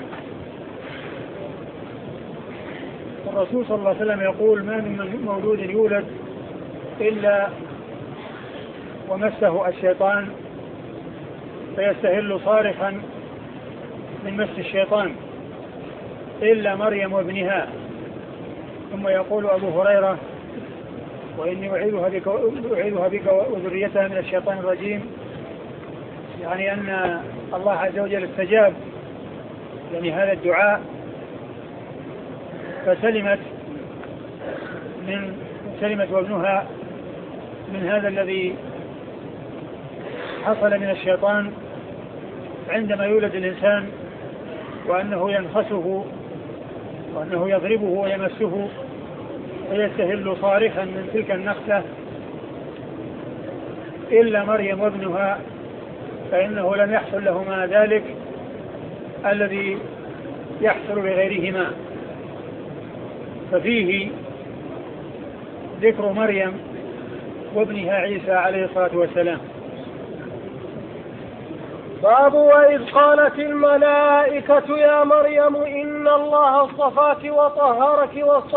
الرسول صلى الله عليه وسلم يقول ما من مولود يولد إلا ومسه الشيطان فيستهل صارخا من مس الشيطان إلا مريم وابنها. ثم يقول أبو هريرة وإني أعيذها بك وذريتها من الشيطان الرجيم، يعني أن الله عز وجل استجاب يعني هذا الدعاء، فسلمت من سلمة وابنها من هذا الذي حصل من الشيطان عندما يولد الإنسان، وأنه ينخسه وأنه يضربه ويمسه ويستهل صارخا من تلك النخسة، إلا مريم وابنها فإنه لم يحصل لهما ذلك الذي يحصل لغيرهما. ففيه ذكر مريم وابنها عيسى عليه الصلاة والسلام. باب وإذ قالت الملائكة يا مريم إن الله اصطفاك وطهرك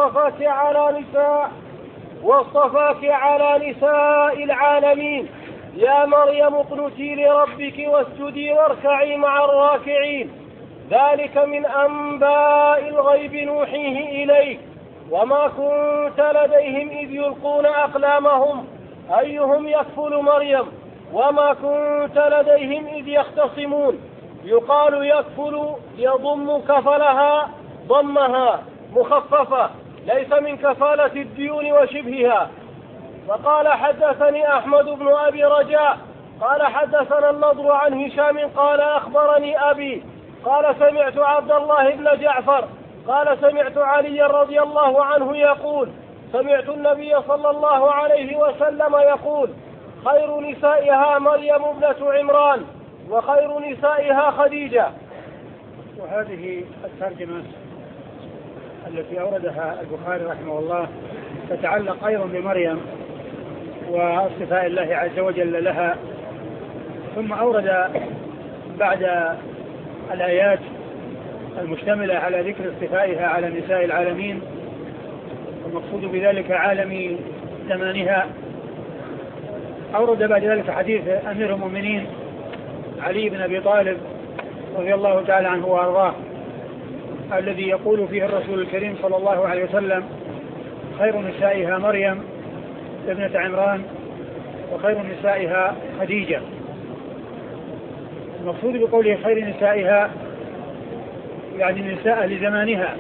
واصطفاك على نساء العالمين يا مريم اقنتي لربك واسجدي واركعي مع الراكعين ذلك من أنباء الغيب نوحيه إليك وما كنت لديهم إذ يلقون أقلامهم أيهم يكفل مريم وما كنت لديهم إذ يختصمون. يقال يكفل يضم كفلها ضمها مخففة ليس من كفالة الديون وشبهها. وقال حدثني أحمد بن أبي رجاء قال حدثنا النضر عن هشام قال أخبرني أبي قال سمعت عبد الله بن جعفر قال سمعت علي رضي الله عنه يقول سمعت النبي صلى الله عليه وسلم يقول خير نسائها مريم ابنة عمران وخير نسائها خديجة. وهذه الترجمة التي أوردها البخاري رحمه الله تتعلق أيضا بمريم واصطفاء الله عز وجل لها، ثم أورد بعد الآيات المشتملة على ذكر اصطفائها على نساء العالمين والمقصود بذلك عالم زمانها، أورد بعد ذلك حديث أمير المؤمنين علي بن أبي طالب رضي الله تعالى عنه وأرضاه الذي يقول فيه الرسول الكريم صلى الله عليه وسلم خير نسائها مريم ابنة عمران وخير نسائها خديجة. المقصود بقوله خير نسائها يعني نساء أهل زمانها.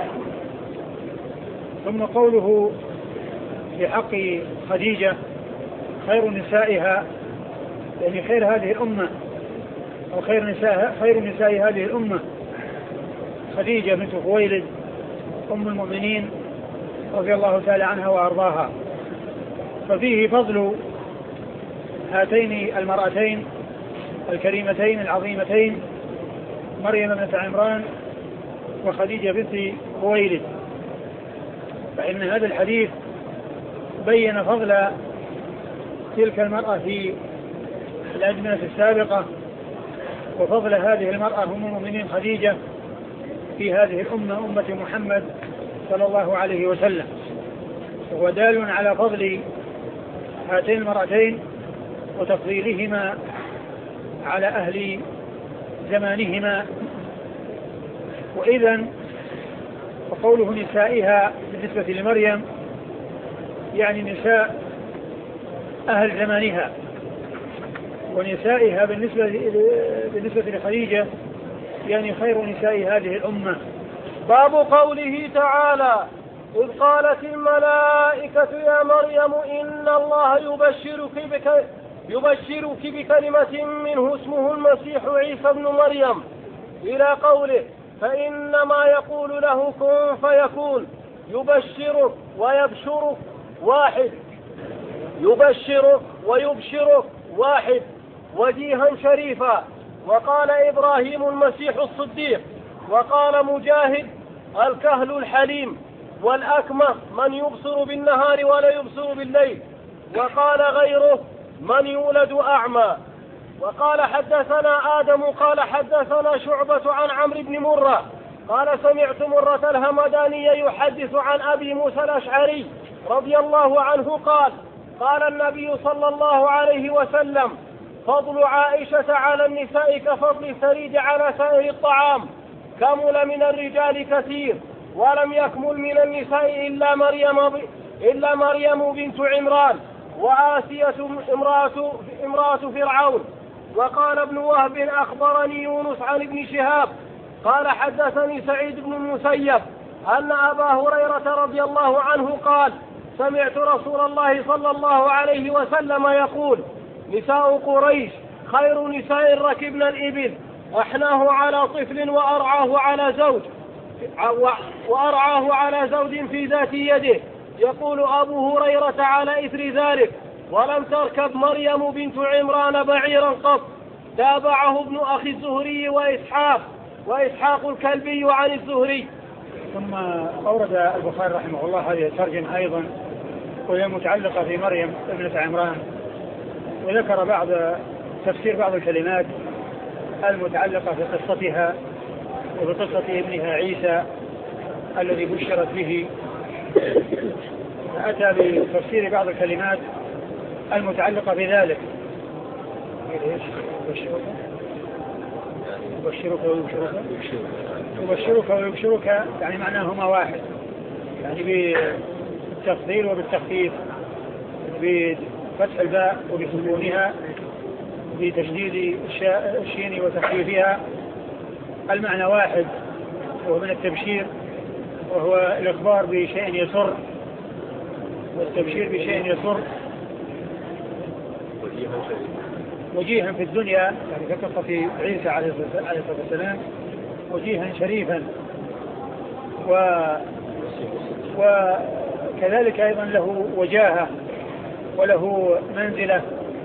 ثم قوله في حق خديجة خير نسائها يعني خير هذه الأمة أو خير نساء هذه الأمة خديجة بنت خويلد أم المؤمنين رضي الله تعالى عنها وأرضاها. ففيه فضل هاتين المرأتين الكريمتين العظيمتين مريم بنت عمران وخديجة بنت خويلد، فإن هذا الحديث بين فضل تلك المرأة في الأزمنة السابقة وفضل هذه المرأة أم المؤمنين خديجة في هذه الأمة أمة محمد صلى الله عليه وسلم، وهو دال على فضل هاتين المرأتين وتفضيلهما على أهل زمانهما. وإذن وقوله نسائها بالنسبة لمريم يعني نساء أهل زمانها، ونسائها بالنسبة لخديجة يعني خير نساء هذه الأمة. باب قوله تعالى إذ قالت الملائكة يا مريم إن الله يبشرك بكلمة منه اسمه المسيح عيسى بن مريم إلى قوله فإنما يقول له كن فيكون. يبشرك ويبشرك واحد، يبشرك ويبشرك واحد وجيها شريفا. وقال إبراهيم المسيح الصديق. وقال مجاهد الكهل الحليم. والأكمه من يبصر بالنهار ولا يبصر بالليل. وقال غيره من يولد أعمى. وقال حدثنا آدم قال حدثنا شعبة عن عمرو بن مرة قال سمعت مرة الهمداني يحدث عن أبي موسى الأشعري رضي الله عنه قال قال النبي صلى الله عليه وسلم فضل عائشة على النساء كفضل الثريد على سائر الطعام كمل من الرجال كثير ولم يكمل من النساء إلا مريم بنت عمران وآسية امرأة فرعون. وقال ابن وهب أخبرني يونس عن ابن شهاب قال حدثني سعيد بن المسيب أن أبا هريرة رضي الله عنه قال سمعت رسول الله صلى الله عليه وسلم يقول: نساء قريش خير نساء ركبن الإبل، أحناه على طفل وأرعاه على زوج في ذات يده. يقول أبو هريرة على إثر ذلك: ولم تركب مريم بنت عمران بعيرا قط. تابعه ابن أخي الزهري وإسحاق الكلبي عن الزهري. ثم أورد البخاري رحمه الله هذه الترجمة أيضا، وهي متعلقة في مريم ابنة عمران، وذكر تفسير بعض الكلمات المتعلقة في قصتها وبقصة ابنها عيسى الذي بشرت به. أتى بتفسير بعض الكلمات المتعلقة بذلك: يبشرك ويبشرك، يعني معناهما واحد، يعني بالتفضيل وبالتخفيف، بفتح الباء وبسكونها، بتشديد الشين وتخفيفها. المعنى واحد، وهو من التبشير، وهو الإخبار بشيء يسر، والتبشير بشيء يسر وجيها في الدنيا، يعني كقصة عيسى عليه الصلاة والسلام، وجيها شريفا، وكذلك أيضا له وجاهة وله منزلة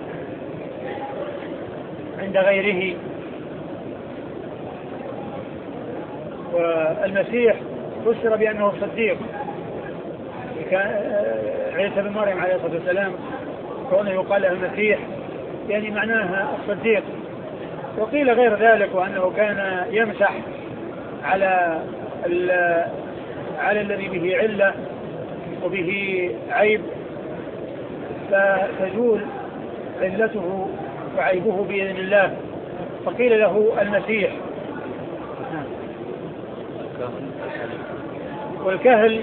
عند غيره. والمسيح فسر بأنه صديق، عيسى بن مريم عليه الصلاة والسلام كونه يقال له المسيح يعني معناها الصديق. وقيل غير ذلك، وأنه كان يمسح على الذي به علة وبه عيب، فتزول علته وعيبه بإذن الله، فقيل له المسيح. والكهل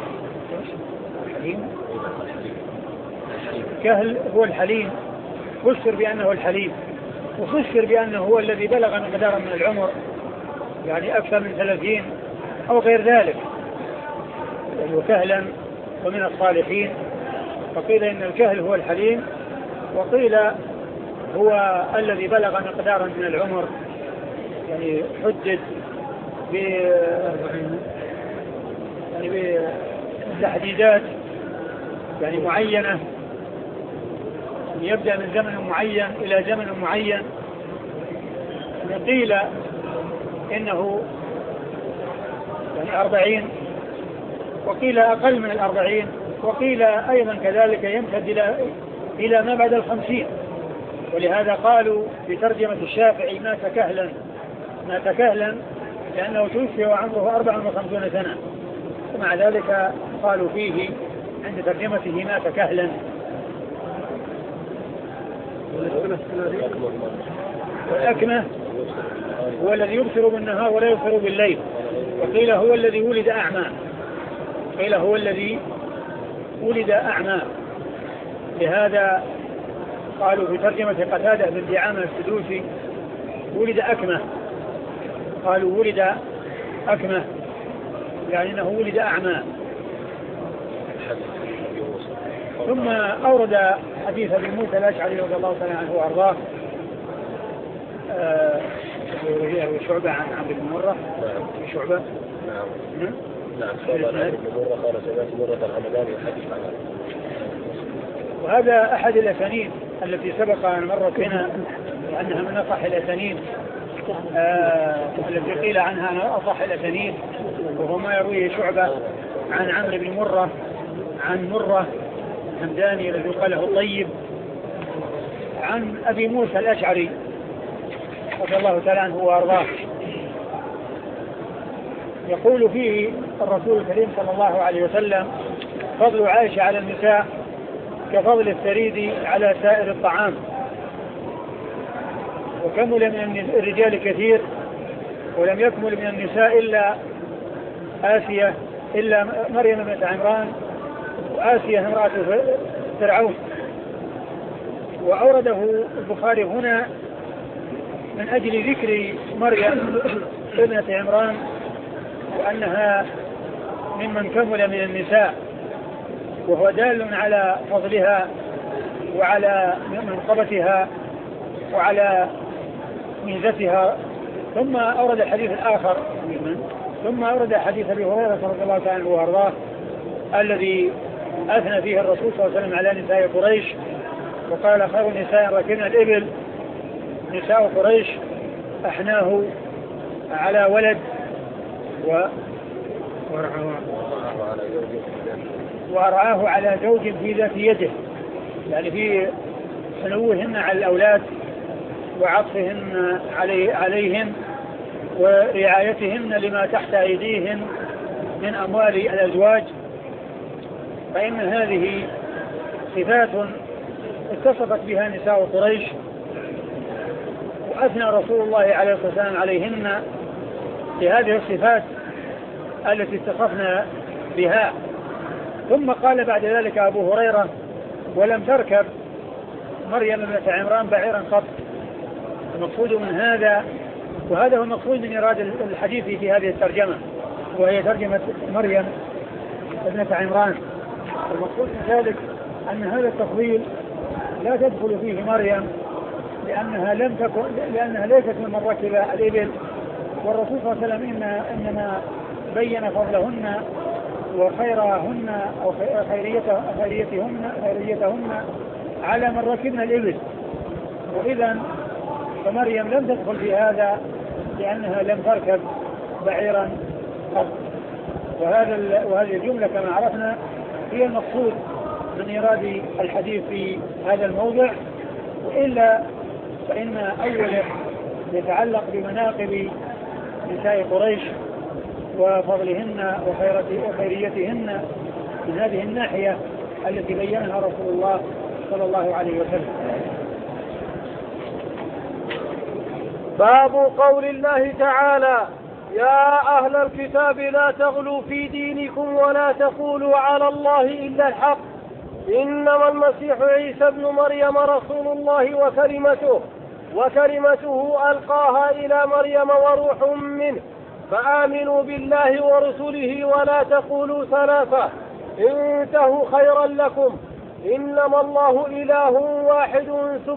الكهل هو الحليم، فسر بأنه الحليم، وفسر بأنه هو الذي بلغ مقدارا من العمر، يعني أكثر من 30 أو غير ذلك، يعني كهلا ومن الصالحين. فقيل إن الكهل هو الحليم، وقيل هو الذي بلغ مقدارا من العمر، يعني حدد بتحديدات يعني معينة، يبدأ من زمن معين إلى زمن معين. قيل إنه يعني 40، وقيل أقل من 40، وقيل أيضا كذلك يمتد إلى ما بعد 50. ولهذا قالوا في ترجمة الشافعي مات كهلا لأنه توفي وعمره 54 سنة، ومع ذلك قالوا فيه عند ترجمته مات كهلا. والأكمة هو الذي يبصر بالنهار ولا يبصر بالليل، وقيل هو الذي ولد أعمى. لهذا قالوا في ترجمة قتادة بن دعامة السدوسي ولد أكمة، قالوا ولد أكمة يعني أنه ولد أعمى. ثم أورد حديث أبي موسى الأشعري رضي الله تعالى عنه وأرضاه، شعبة عن عمرو بن مرة. شعبة نعم شعبة عن عمرو بن مرة قال سمعت مرة الرمضان يحدث عنها. وهذا أحد الأسانيد التي سبق أن مرت بنا أنها من أصح الأسانيد، التي قيل عنها أن أصح الأسانيد، وهو ما يرويه شعبة عن عمرو بن مرة عن مرة همداني الذي قال له الطيب عن أبي موسى الأشعري رضي الله تعالى عنه وأرضاه. يقول فيه الرسول الكريم صلى الله عليه وسلم: فضل عائشة على النساء كفضل الثريد على سائر الطعام، وكمل من الرجال كثير ولم يكمل من النساء إلا مريم بنت عمران وآسية امرأة فرعون. وأورده البخاري هنا من أجل ذكر مريم ابنة عمران وأنها ممن كمل من النساء، وهو دال على فضلها وعلى منقبتها وعلى ميزتها. ثم أورد الحديث الآخر ثم أورد حديث أبي هريرة رضي الله تعالى عنه وأرضاه الذي أثنى فيه الرسول صلى الله عليه وسلم على نساء قريش وقال خير النساء ركبنا الإبل نساء قريش أحناه على ولد وأرعاه على زوج في ذات يده، يعني في سنوهن على الأولاد وعطفهن عليهم ورعايتهن لما تحت أيديهن من أموال الأزواج. فإن هذه صفات اتصفت بها نساء قريش وأثنى رسول الله عليه الصلاة والسلام عليهن لهذه الصفات التي اتصفنا بها. ثم قال بعد ذلك أبو هريرة ولم تركب مريم ابنة عمران بعيرا قط. المقصود من هذا وهذا هو المقصود من إرادة الحديث في هذه الترجمة وهي ترجمة مريم ابنة عمران. المقصود من ذلك أن هذا التفضيل لا تدخل فيه مريم لأنها ليست من ركب الإبل، والرسول صلى الله عليه وسلم إنما بين فضلهن وخيرهن أو خيريتهن على من ركبنا الإبل، وإذا فمريم لم تدخل في هذا لأنها لم تركب بعيرا قط. وهذه الجملة كما عرفنا هي المقصود من إرادة الحديث في هذا الموضع، وإلا فإن أوله يتعلق بمناقب نساء قريش وفضلهن وخيريتهن من هذه الناحية التي بينها رسول الله صلى الله عليه وسلم. باب قول الله تعالى يا أهل الكتاب لا تغلوا في دينكم ولا تقولوا على الله إلا الحق إنما المسيح عيسى ابن مريم رسول الله وكلمته ألقاها إلى مريم وروح منه فآمنوا بالله ورسله ولا تقولوا ثلاثة انتهوا خيرا لكم إنما الله إله واحد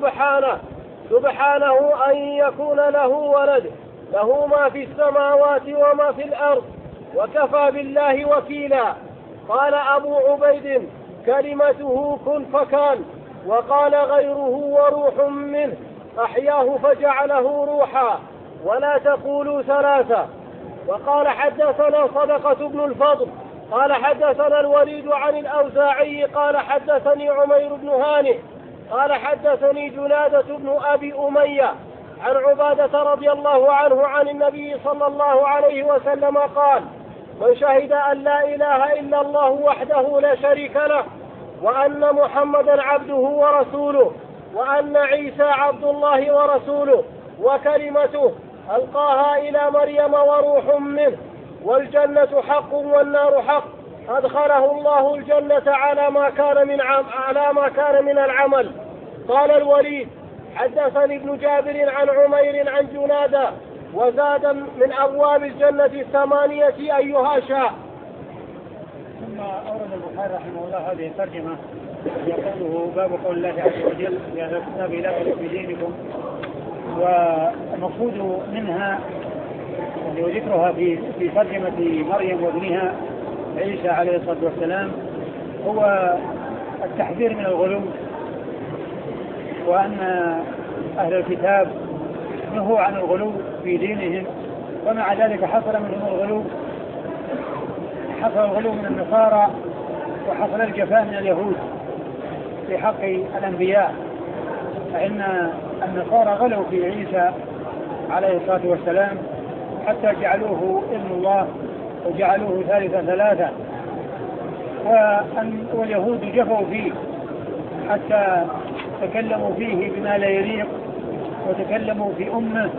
سبحانه أن يكون له ولد له ما في السماوات وما في الأرض وكفى بالله وكيلا. قال أبو عبيد كلمته كن فكان، وقال غيره وروح منه أحياه فجعله روحا ولا تقولوا ثلاثة. وقال حدثنا صدقة بن الفضل قال حدثنا الوليد عن الأوزاعي قال حدثني عمير بن هانئ قال حدثني جنادة بن أبي أمية عن عبادة رضي الله عنه عن النبي صلى الله عليه وسلم قال من شهد أن لا إله إلا الله وحده لا شريك له وأن محمدا عبده ورسوله وأن عيسى عبد الله ورسوله وكلمته ألقاها إلى مريم وروح منه والجنة حق والنار حق أدخله الله الجنة على ما كان من العمل. قال الوليد حدثني ابن جابر عن عمير عن جنادة وزاد من أبواب الجنة 8 أيها شاء. ثم أورد البخاري رحمه الله هذه الترجمة يقوله باب قول الله عز وجل يا أهل الكتاب لا تغلوا في دينكم، والمقصود منها وذكرها في ترجمة مريم وابنها عيسى عليه الصلاة والسلام هو التحذير من الغلو، وأن أهل الكتاب نهوا عن الغلو في دينهم، ومع ذلك حصل منهم الغلو، حصل الغلو من النصارى وحصل الجفاء من اليهود في حق الأنبياء، فإن النصارى غلوا في عيسى عليه الصلاة والسلام حتى جعلوه ابن الله وجعلوه ثالث ثلاثة، واليهود جفوا فيه حتى تكلموا فيه بما لا يليق وتكلموا في أمه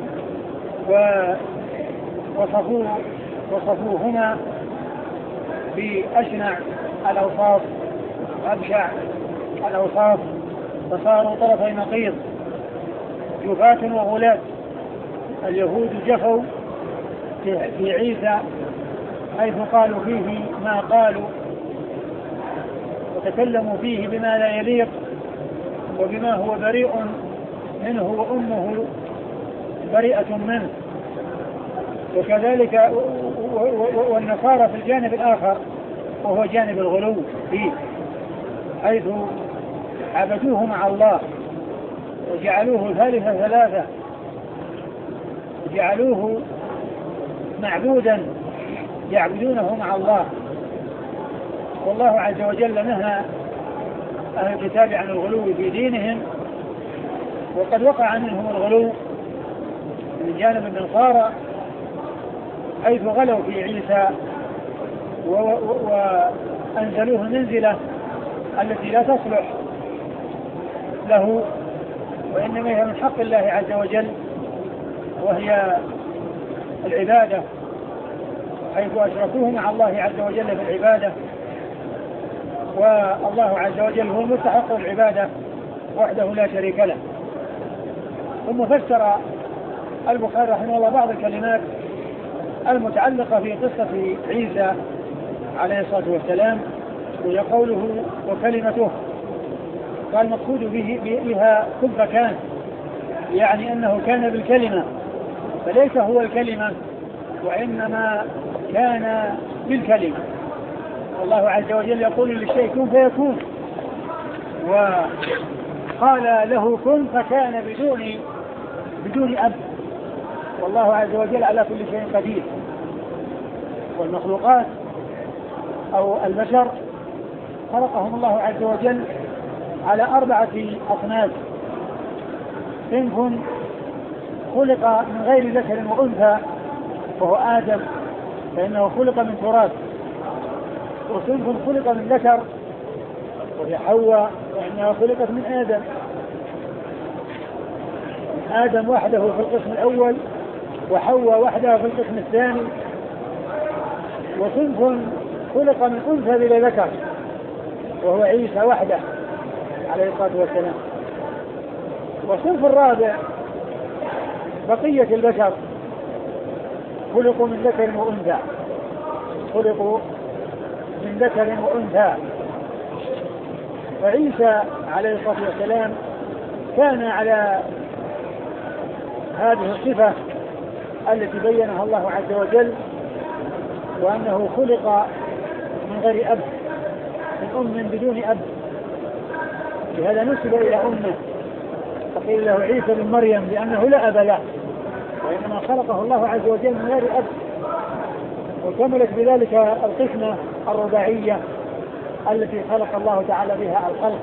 وصفوهما بأشنع الأوصاف وأبشع الأوصاف، فصاروا طرفي نقيض جفاة وغلاة. اليهود جفوا في عيسى حيث قالوا فيه ما قالوا تكلموا فيه بما لا يليق وبما هو بريء منه وأمه بريئة منه. وكذلك والنصارى في الجانب الآخر وهو جانب الغلو فيه، حيث عبدوه مع الله وجعلوه ثالث ثلاثة، جعلوه معبودا يعبدونه مع الله. والله عز وجل نهى أهل الكتاب عن الغلو في دينهم، وقد وقع منهم الغلو من جانب النصارى حيث غلوا في عيسى وأنزلوه منزلة التي لا تصلح له، وإنما هي من حق الله عز وجل وهي العبادة، حيث أشركوه مع الله عز وجل في العبادة، والله عز وجل هو المستحق العبادة وحده لا شريك له. ثم فسر البخاري رحمه الله بعض الكلمات المتعلقة في قصة عيسى عليه الصلاة والسلام، وهي قوله وكلمته، قال المقصود بها كن فكان، يعني أنه كان بالكلمة، فليس هو الكلمة وإنما كان بالكلمة. الله عز وجل يقول للشيء كن فيكون، وقال له كن فكان بدون أب. والله عز وجل على كل شيء قدير. والمخلوقات أو البشر خلقهم الله عز وجل على 4 أصناف: صنف خلق من غير ذكر وأنثى وهو آدم فإنه خلق من تراب، وصنف خلق من ذكر وهي حواء فإنها خلقت من آدم وحده في القسم الأول وحواء وحدها في القسم الثاني. وصنف خلق من أنثى بلا ذكر وهو عيسى وحده عليه الصلاة والسلام. والصنف الرابع بقية البشر خلقوا من ذكر وأنثى. فعيسى عليه الصلاة والسلام كان على هذه الصفة التي بينها الله عز وجل، وأنه خلق من غير أب، من بدون أب، لهذا نسب إلى أمه فقيل له عيسى بن مريم لأنه لا أب له، وإنما خلقه الله عز وجل من غير أب. وكملت بذلك القسمة الرباعية التي خلق الله تعالى بها الخلق: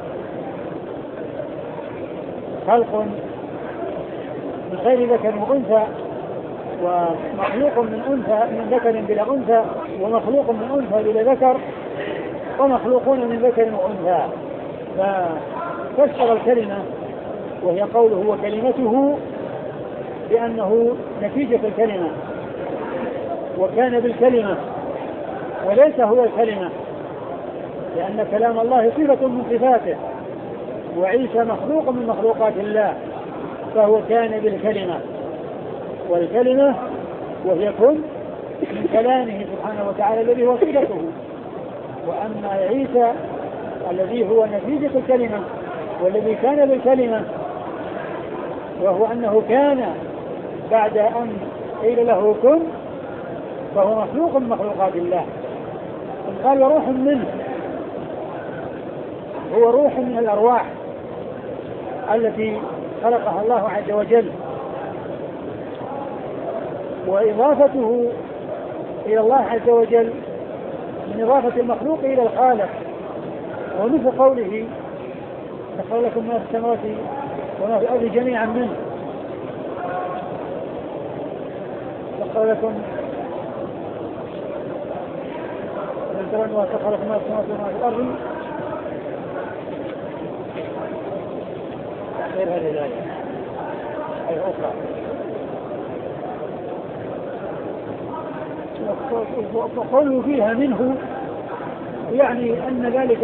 خلق من غير ذكر وأنثى، ومخلوق من ذكر بلا أنثى، ومخلوق من أنثى بلا ذكر، ومخلوقون من ذكر وأنثى. ففسر الكلمة وهي قوله وكلمته بأنه نتيجة الكلمة، وكان بالكلمة وليس هو الكلمة، لأن كلام الله صفة من صفاته، وعيسى مخلوق من مخلوقات الله، فهو كان بالكلمة. والكلمة وهي كن من كلامه سبحانه وتعالى الذي هو صفته. وأما عيسى الذي هو نتيجة الكلمة والذي كان بالكلمة، وهو أنه كان بعد أن قيل له كن، فهو مخلوق من مخلوقات الله. قال وروح منه، هو روح من الأرواح التي خلقها الله عز وجل. وإضافته إلى الله عز وجل من إضافة المخلوق إلى الخالق، ومثل قوله سخر لكم ما في السماوات وما في الأرض جميعا منه، سخر لكم وسخر لكم ما في السماوات وما في الأرض غير هذه الآية أي أخرى. وقوله فيها منه يعني أن ذلك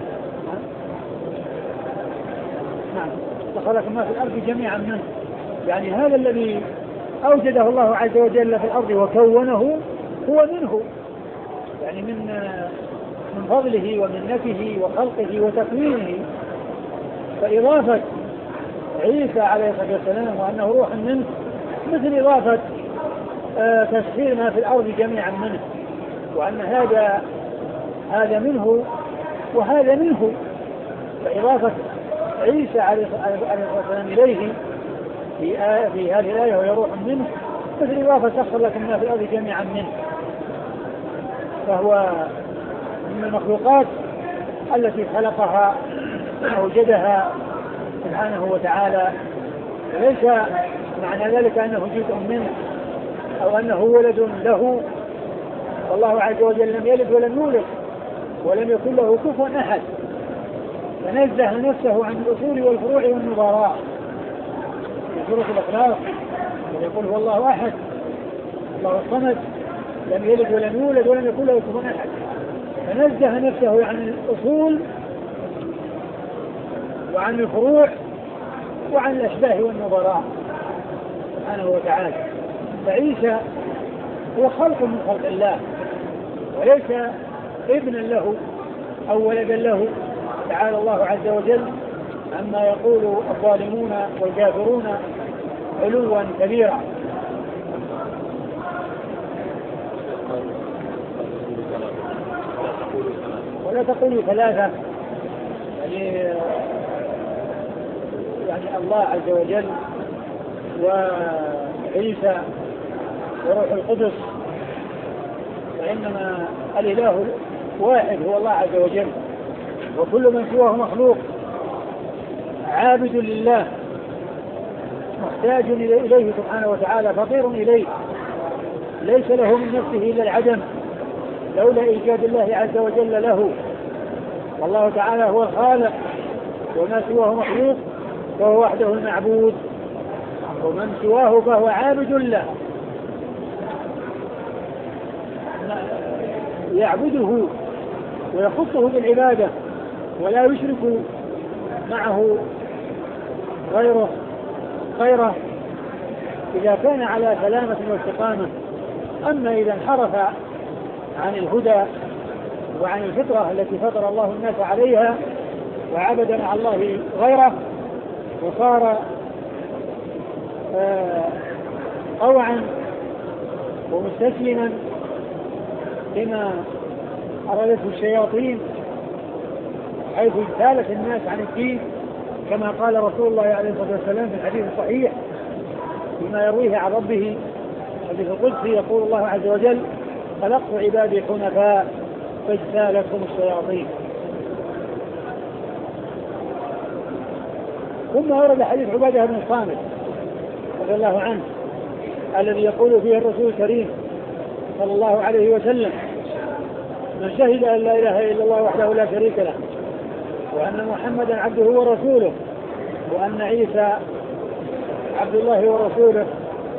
نعم سخر لكم ما في الأرض جميعا منه، يعني هذا الذي أوجده الله عز وجل في الأرض وكونه هو منه، يعني من فضله ومنته وخلقه وتكوينه. فإضافة عيسى عليه الصلاة والسلام وأنه روح منه مثل إضافة تسخير ما في الأرض جميعا منه، وأن هذا منه وهذا منه. فإضافة عيسى عليه الصلاة والسلام إليه في هذه الآية وهي روح منه مثل إضافة سخر لكم ما في الأرض جميعا منه. فهو من المخلوقات التي خلقها وأوجدها سبحانه وتعالى، وليس معنى ذلك أنه جزء منه أو أنه ولد له. والله عز وجل لم يلد ولم يولد ولم يكن له كفوا أحد، فنزه نفسه عن الأصول والفروع والنظراء. في سورة الإخلاص يقول هو الله أحد الله الصمد لم يلد ولم يولد ولم يكن له كفوا أحد، فنزه نفسه عن الأصول وعن الفروع وعن الأشباه والنظراء سبحانه وتعالى. فعيسى هو خلق من خلق الله وليس ابنا له أو ولدا له، تعالى الله عز وجل عما يقول الظالمون والكافرون علوا كبيرا. ولا تقولوا ثلاثة، يعني الله عز وجل وعيسى وروح القدس، فإنما الإله واحد هو الله عز وجل، وكل من سواه مخلوق عابد لله محتاج إليه سبحانه وتعالى فقير إليه، ليس له من نفسه إلا العدم لولا إيجاد الله عز وجل له. والله تعالى هو الخالق وما سواه مخلوق فهو وحده المعبود، ومن سواه فهو عابد له يعبده ويخصه بالعبادة ولا يشرك معه غيره إذا كان على سلامة واستقامة. أما إذا انحرف عن الهدى وعن الفطرة التي فطر الله الناس عليها وعبد مع الله غيره وصار طوعا ومستسلما لما أرادته الشياطين حيث اجتالت الناس عن الدين، كما قال رسول الله عليه الصلاة والسلام في الحديث الصحيح فيما يرويه عن ربه الحديث القدسي، يقول الله عز وجل خلقت عبادي حنفاء فاجتالتهم الشياطين. ثم ورد حديث عبادة بن الصامت رضي الله عنه الذي يقول فيه الرسول الكريم صلى الله عليه وسلم من شهد أن لا إله إلا الله وحده لا شريك له وأن محمدا عبده ورسوله وأن عيسى عبد الله ورسوله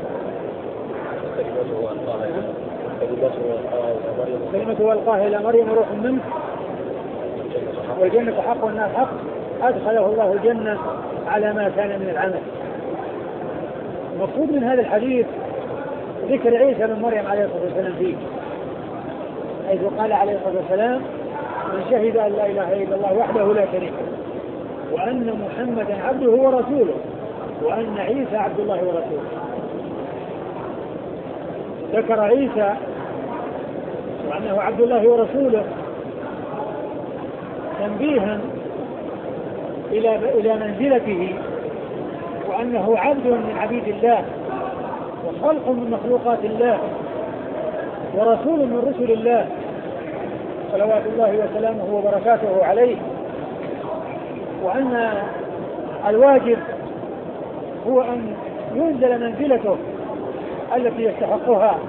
كلمته ألقاها إلى مريم روح منه والجنة حق والنار حق أدخله الله الجنة على ما كان من العمل. المقصود من هذا الحديث ذكر عيسى بن مريم عليه الصلاة والسلام فيه، حيث قال عليه الصلاة والسلام من شهد أن لا إله إلا الله وحده لا شريك له وأن محمدا عبده ورسوله وأن عيسى عبد الله ورسوله. ذكر عيسى وأنه عبد الله ورسوله تنبيها إلى منزلته وأنه عبد من عبيد الله وخلق من مخلوقات الله ورسول من رسل الله صلوات الله وسلامه وبركاته عليه، وأن الواجب هو أن ينزل منزلته التي يستحقها،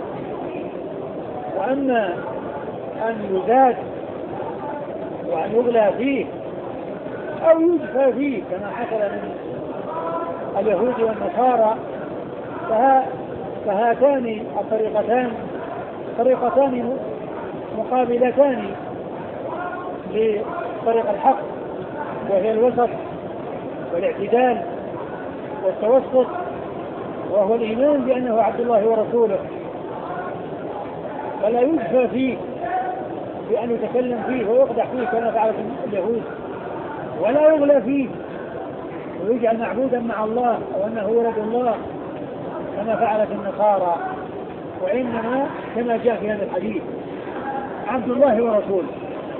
وأما أن يزاد وأن يغلى فيه أو يجفى فيه كما حصل من اليهود والنصارى فهاتان الطريقتان طريقتان مقابلتان لطريق الحق، وهي الوسط والاعتدال والتوسط، وهو الإيمان بأنه عبد الله ورسوله، فلا يجفى فيه بأن يتكلم فيه ويقدح فيه كما فعلت اليهود، ولا يغلى فيه ويجعل معبودا مع الله وأنه ولد الله كما فعلت النصارى، وإنما كما جاء في هذا الحديث عبد الله ورسوله.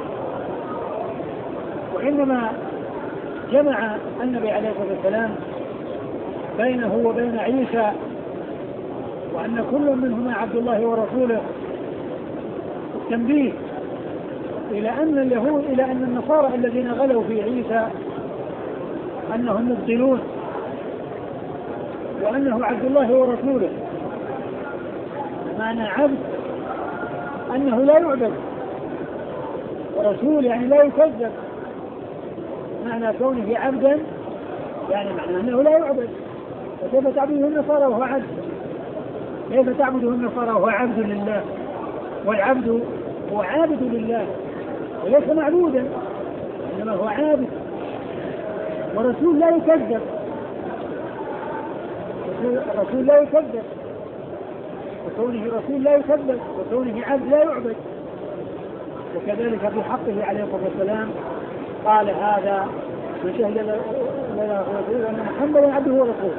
وإنما جمع النبي عليه الصلاة والسلام بينه وبين عيسى، وأن كل منهما عبد الله ورسوله، التنبيه إلى أن اليهود إلى أن النصارى الذين غلوا في عيسى أنهم مبطلون، وأنه عبد الله ورسوله. معنى عبد أنه لا يعبد، ورسول يعني لا يكذب. معنى كونه عبدا يعني معنى أنه لا يعبد. فكيف تعبده النصارى وهو عبد؟ كيف تعبده النصارى وهو عبد لله؟ والعبد هو عابد لله وليس معبودا، إنما هو عابد. ورسول لا يكذب، الرسول لا يكذب، وكونه رسول لا يكذب، وكونه عبد لا يعبد. وكذلك في حقه عليه الصلاة والسلام قال هذا من شهد لنا رسول أن محمدا عبده ورسوله،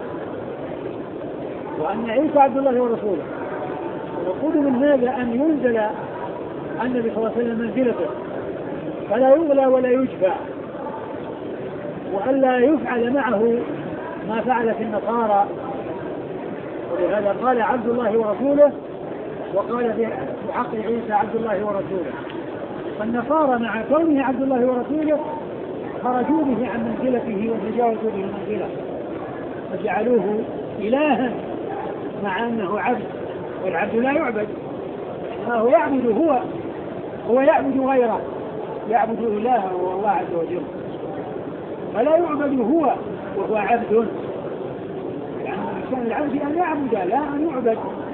وأن عيسى عبد الله ورسوله. وقود من هذا أن ينزل النبي صلى الله عليه وسلم منزلته فلا يغلى ولا يجفع، وألا يفعل معه ما فعلت النصارى. ولهذا قال عبد الله ورسوله، وقال في حق عيسى عبد الله ورسوله. فالنصارى مع كونه عبد الله ورسوله خرجوا به عن منزلته وتجاوزوا به منزله وجعلوه إلها مع أنه عبد، والعبد لا يعبد، ما هو يعبد هو يعبد غيره، يعبد إلهه وهو الله عز وجل، فلا يعبد هو وهو عبد. يعني كان العبد أن يعبد لا أن يعبد.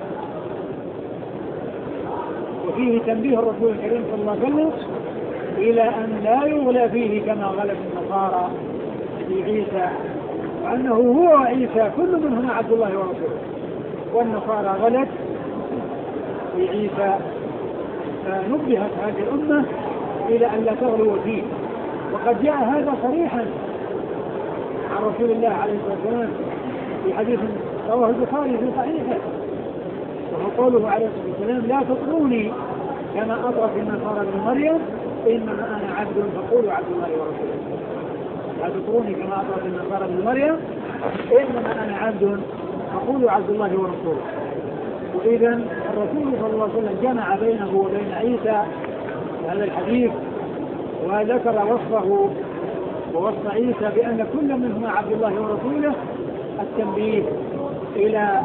وفيه تنبيه الرسول الكريم صلى الله عليه وسلم إلى أن لا يغلى فيه كما غلت النصارى في عيسى، وأنه هو وعيسى كل منهما عبد الله ورسوله. والنصارى غلت في عيسى، فنبهت هذه الأمة إلى أن لا تغلو فيه. وقد جاء هذا صريحا عن رسول الله عليه الصلاة والسلام في حديث رواه البخاري في صحيحه، وهو قوله عليه الصلاة والسلام لا تطروني كما أطرت النصارى ابن مريم إنما أنا عبد فقولوا عبد الله ورسوله. لا تطروني كما أطرت النصارى ابن مريم إنما أنا عبد فقولوا عبد الله ورسوله. وإذا الرسول صلى الله عليه وسلم جمع بينه وبين عيسى هذا الحديث، وذكر وصفه ووصف عيسى بأن كل منهما عبد الله ورسوله، التنبيه إلى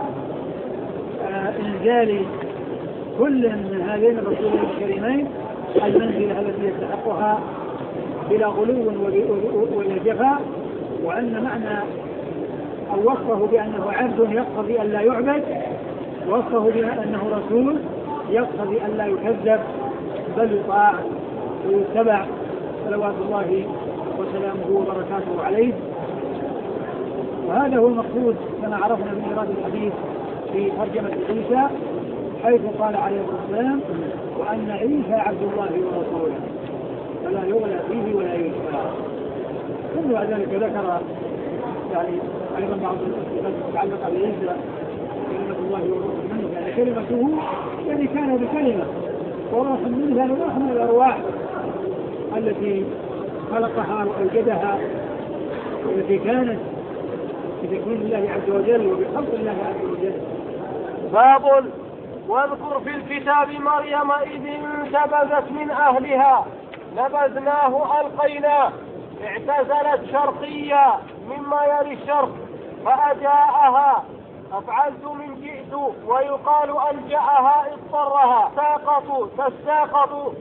إنزال كل من هذين الرسولين الكريمين المنزلة التي يستحقها بلا غلو ولا جفاء، وأن معنى أو وصفه بأنه عبد يقتضي أن لا يعبد، ووصفه بأنه رسول يقتضي أن لا يكذب بل يطاع ويتبع، صلوات الله وسلامه وبركاته عليه. وهذا هو المقصود كما عرفنا من إيراد الحديث في ترجمة عيسى، حيث قال عليه الصلاة والسلام وأن عيسى عبد الله ورسوله فلا يغلى فيه ولا يجفى. ثم بعد ذلك ذكر يعني أيضا بعض الصفات المتعلقة بعيسى كلمة الله وروح منه، يعني كلمته يعني كان بكلمة، وروح منه يعني روح من الأرواح التي خلقها وأوجدها والتي كانت بتكوين الله عز وجل وبخلق الله عز وجل. باب واذكر في الكتاب مريم إذ انتبذت من أهلها نبذناه ألقيناه اعتزلت شرقيا مما يلي الشرق فأجاءها أفعلت من جئت ويقال ألجأها اضطرها تساقط.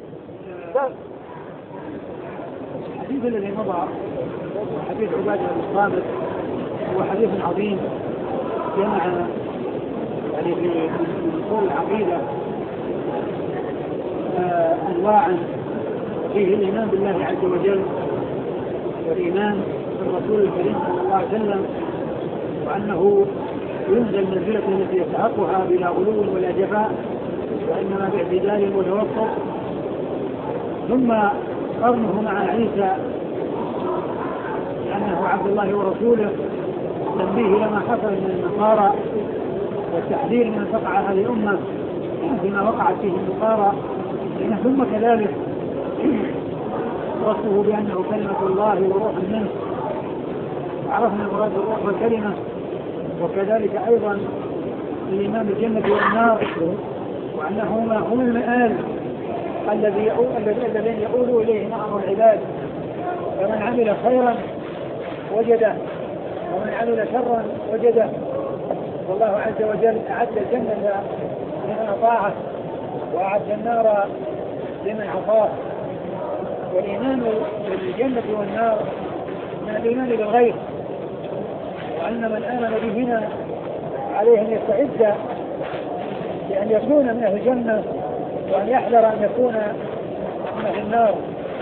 الحديث الذي مضى حديث عبادة بن الصامت هو حديث عظيم، جمع يعني في أصول العقيدة أنواعا، فيه الإيمان بالله عز وجل والإيمان بالرسول الكريم صلى الله عليه وسلم، وأنه ينزل منزلة التي يستحقها بلا غلو ولا جفاء، وإنما باعتدال وتوسط. ثم قرنه مع عيسى لأنه عبد الله ورسوله، تنبيه لما حصل من النصارى والتحذير من أن تقع هذه الأمة فيما وقعت فيه النصارى، ثم كذلك وصفه بأنه كلمة الله وروح منه، عرفنا مراد الروح والكلمة. وكذلك أيضا الإيمان بالجنة والنار، وأنهما هم المآل الذين يقول إليه أمر العباد، فمن عمل خيرا وجده ومن عمل شرا وجده. والله عز وجل أعد الجنة لمن أطاعه وأعد النار لمن عصاه. والإيمان بالجنة والنار من الإيمان بالغيب، وأن من آمن بهما عليه أن يستعد لأن يكون من أهل الجنة وأن يحذر أن يكون من أهل النار.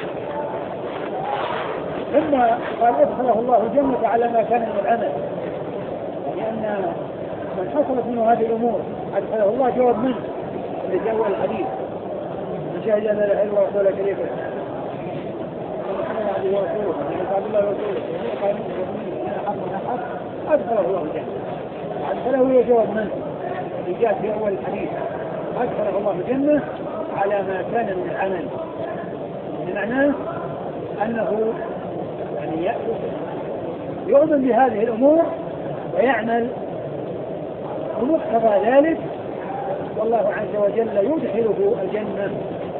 ثم قال ادخله الله الجنة على ما كان من العمل، لأن من حصلت منه هذه الأمور أدخله الله جواب منه لجواب الحديث من شهد أن لا إله إلا الله وحده لا شريك له محمد عبده ورسوله قال الله ورسوله قال أدخله الله الجنة. أدخله هي جواب منه جاء في أول الحديث أدخله الله الجنة على ما كان من العمل، بمعناه أنه يعني يؤمن بهذه الأمور ويعمل بمقتضى ذلك، والله عز وجل يدخله الجنة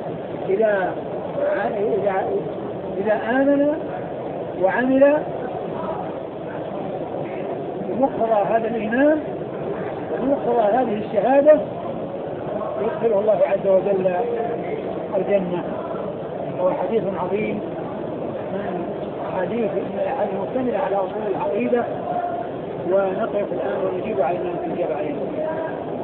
إذا آمن وعمل بمقتضى هذا الإيمان وبمقتضى هذه الشهادة يدخله الله عز وجل الجنة. وهو حديث عظيم من حديث المشتمل على أصول العقيدة، ونقف الآن ونجيب على ما نجيب عليه.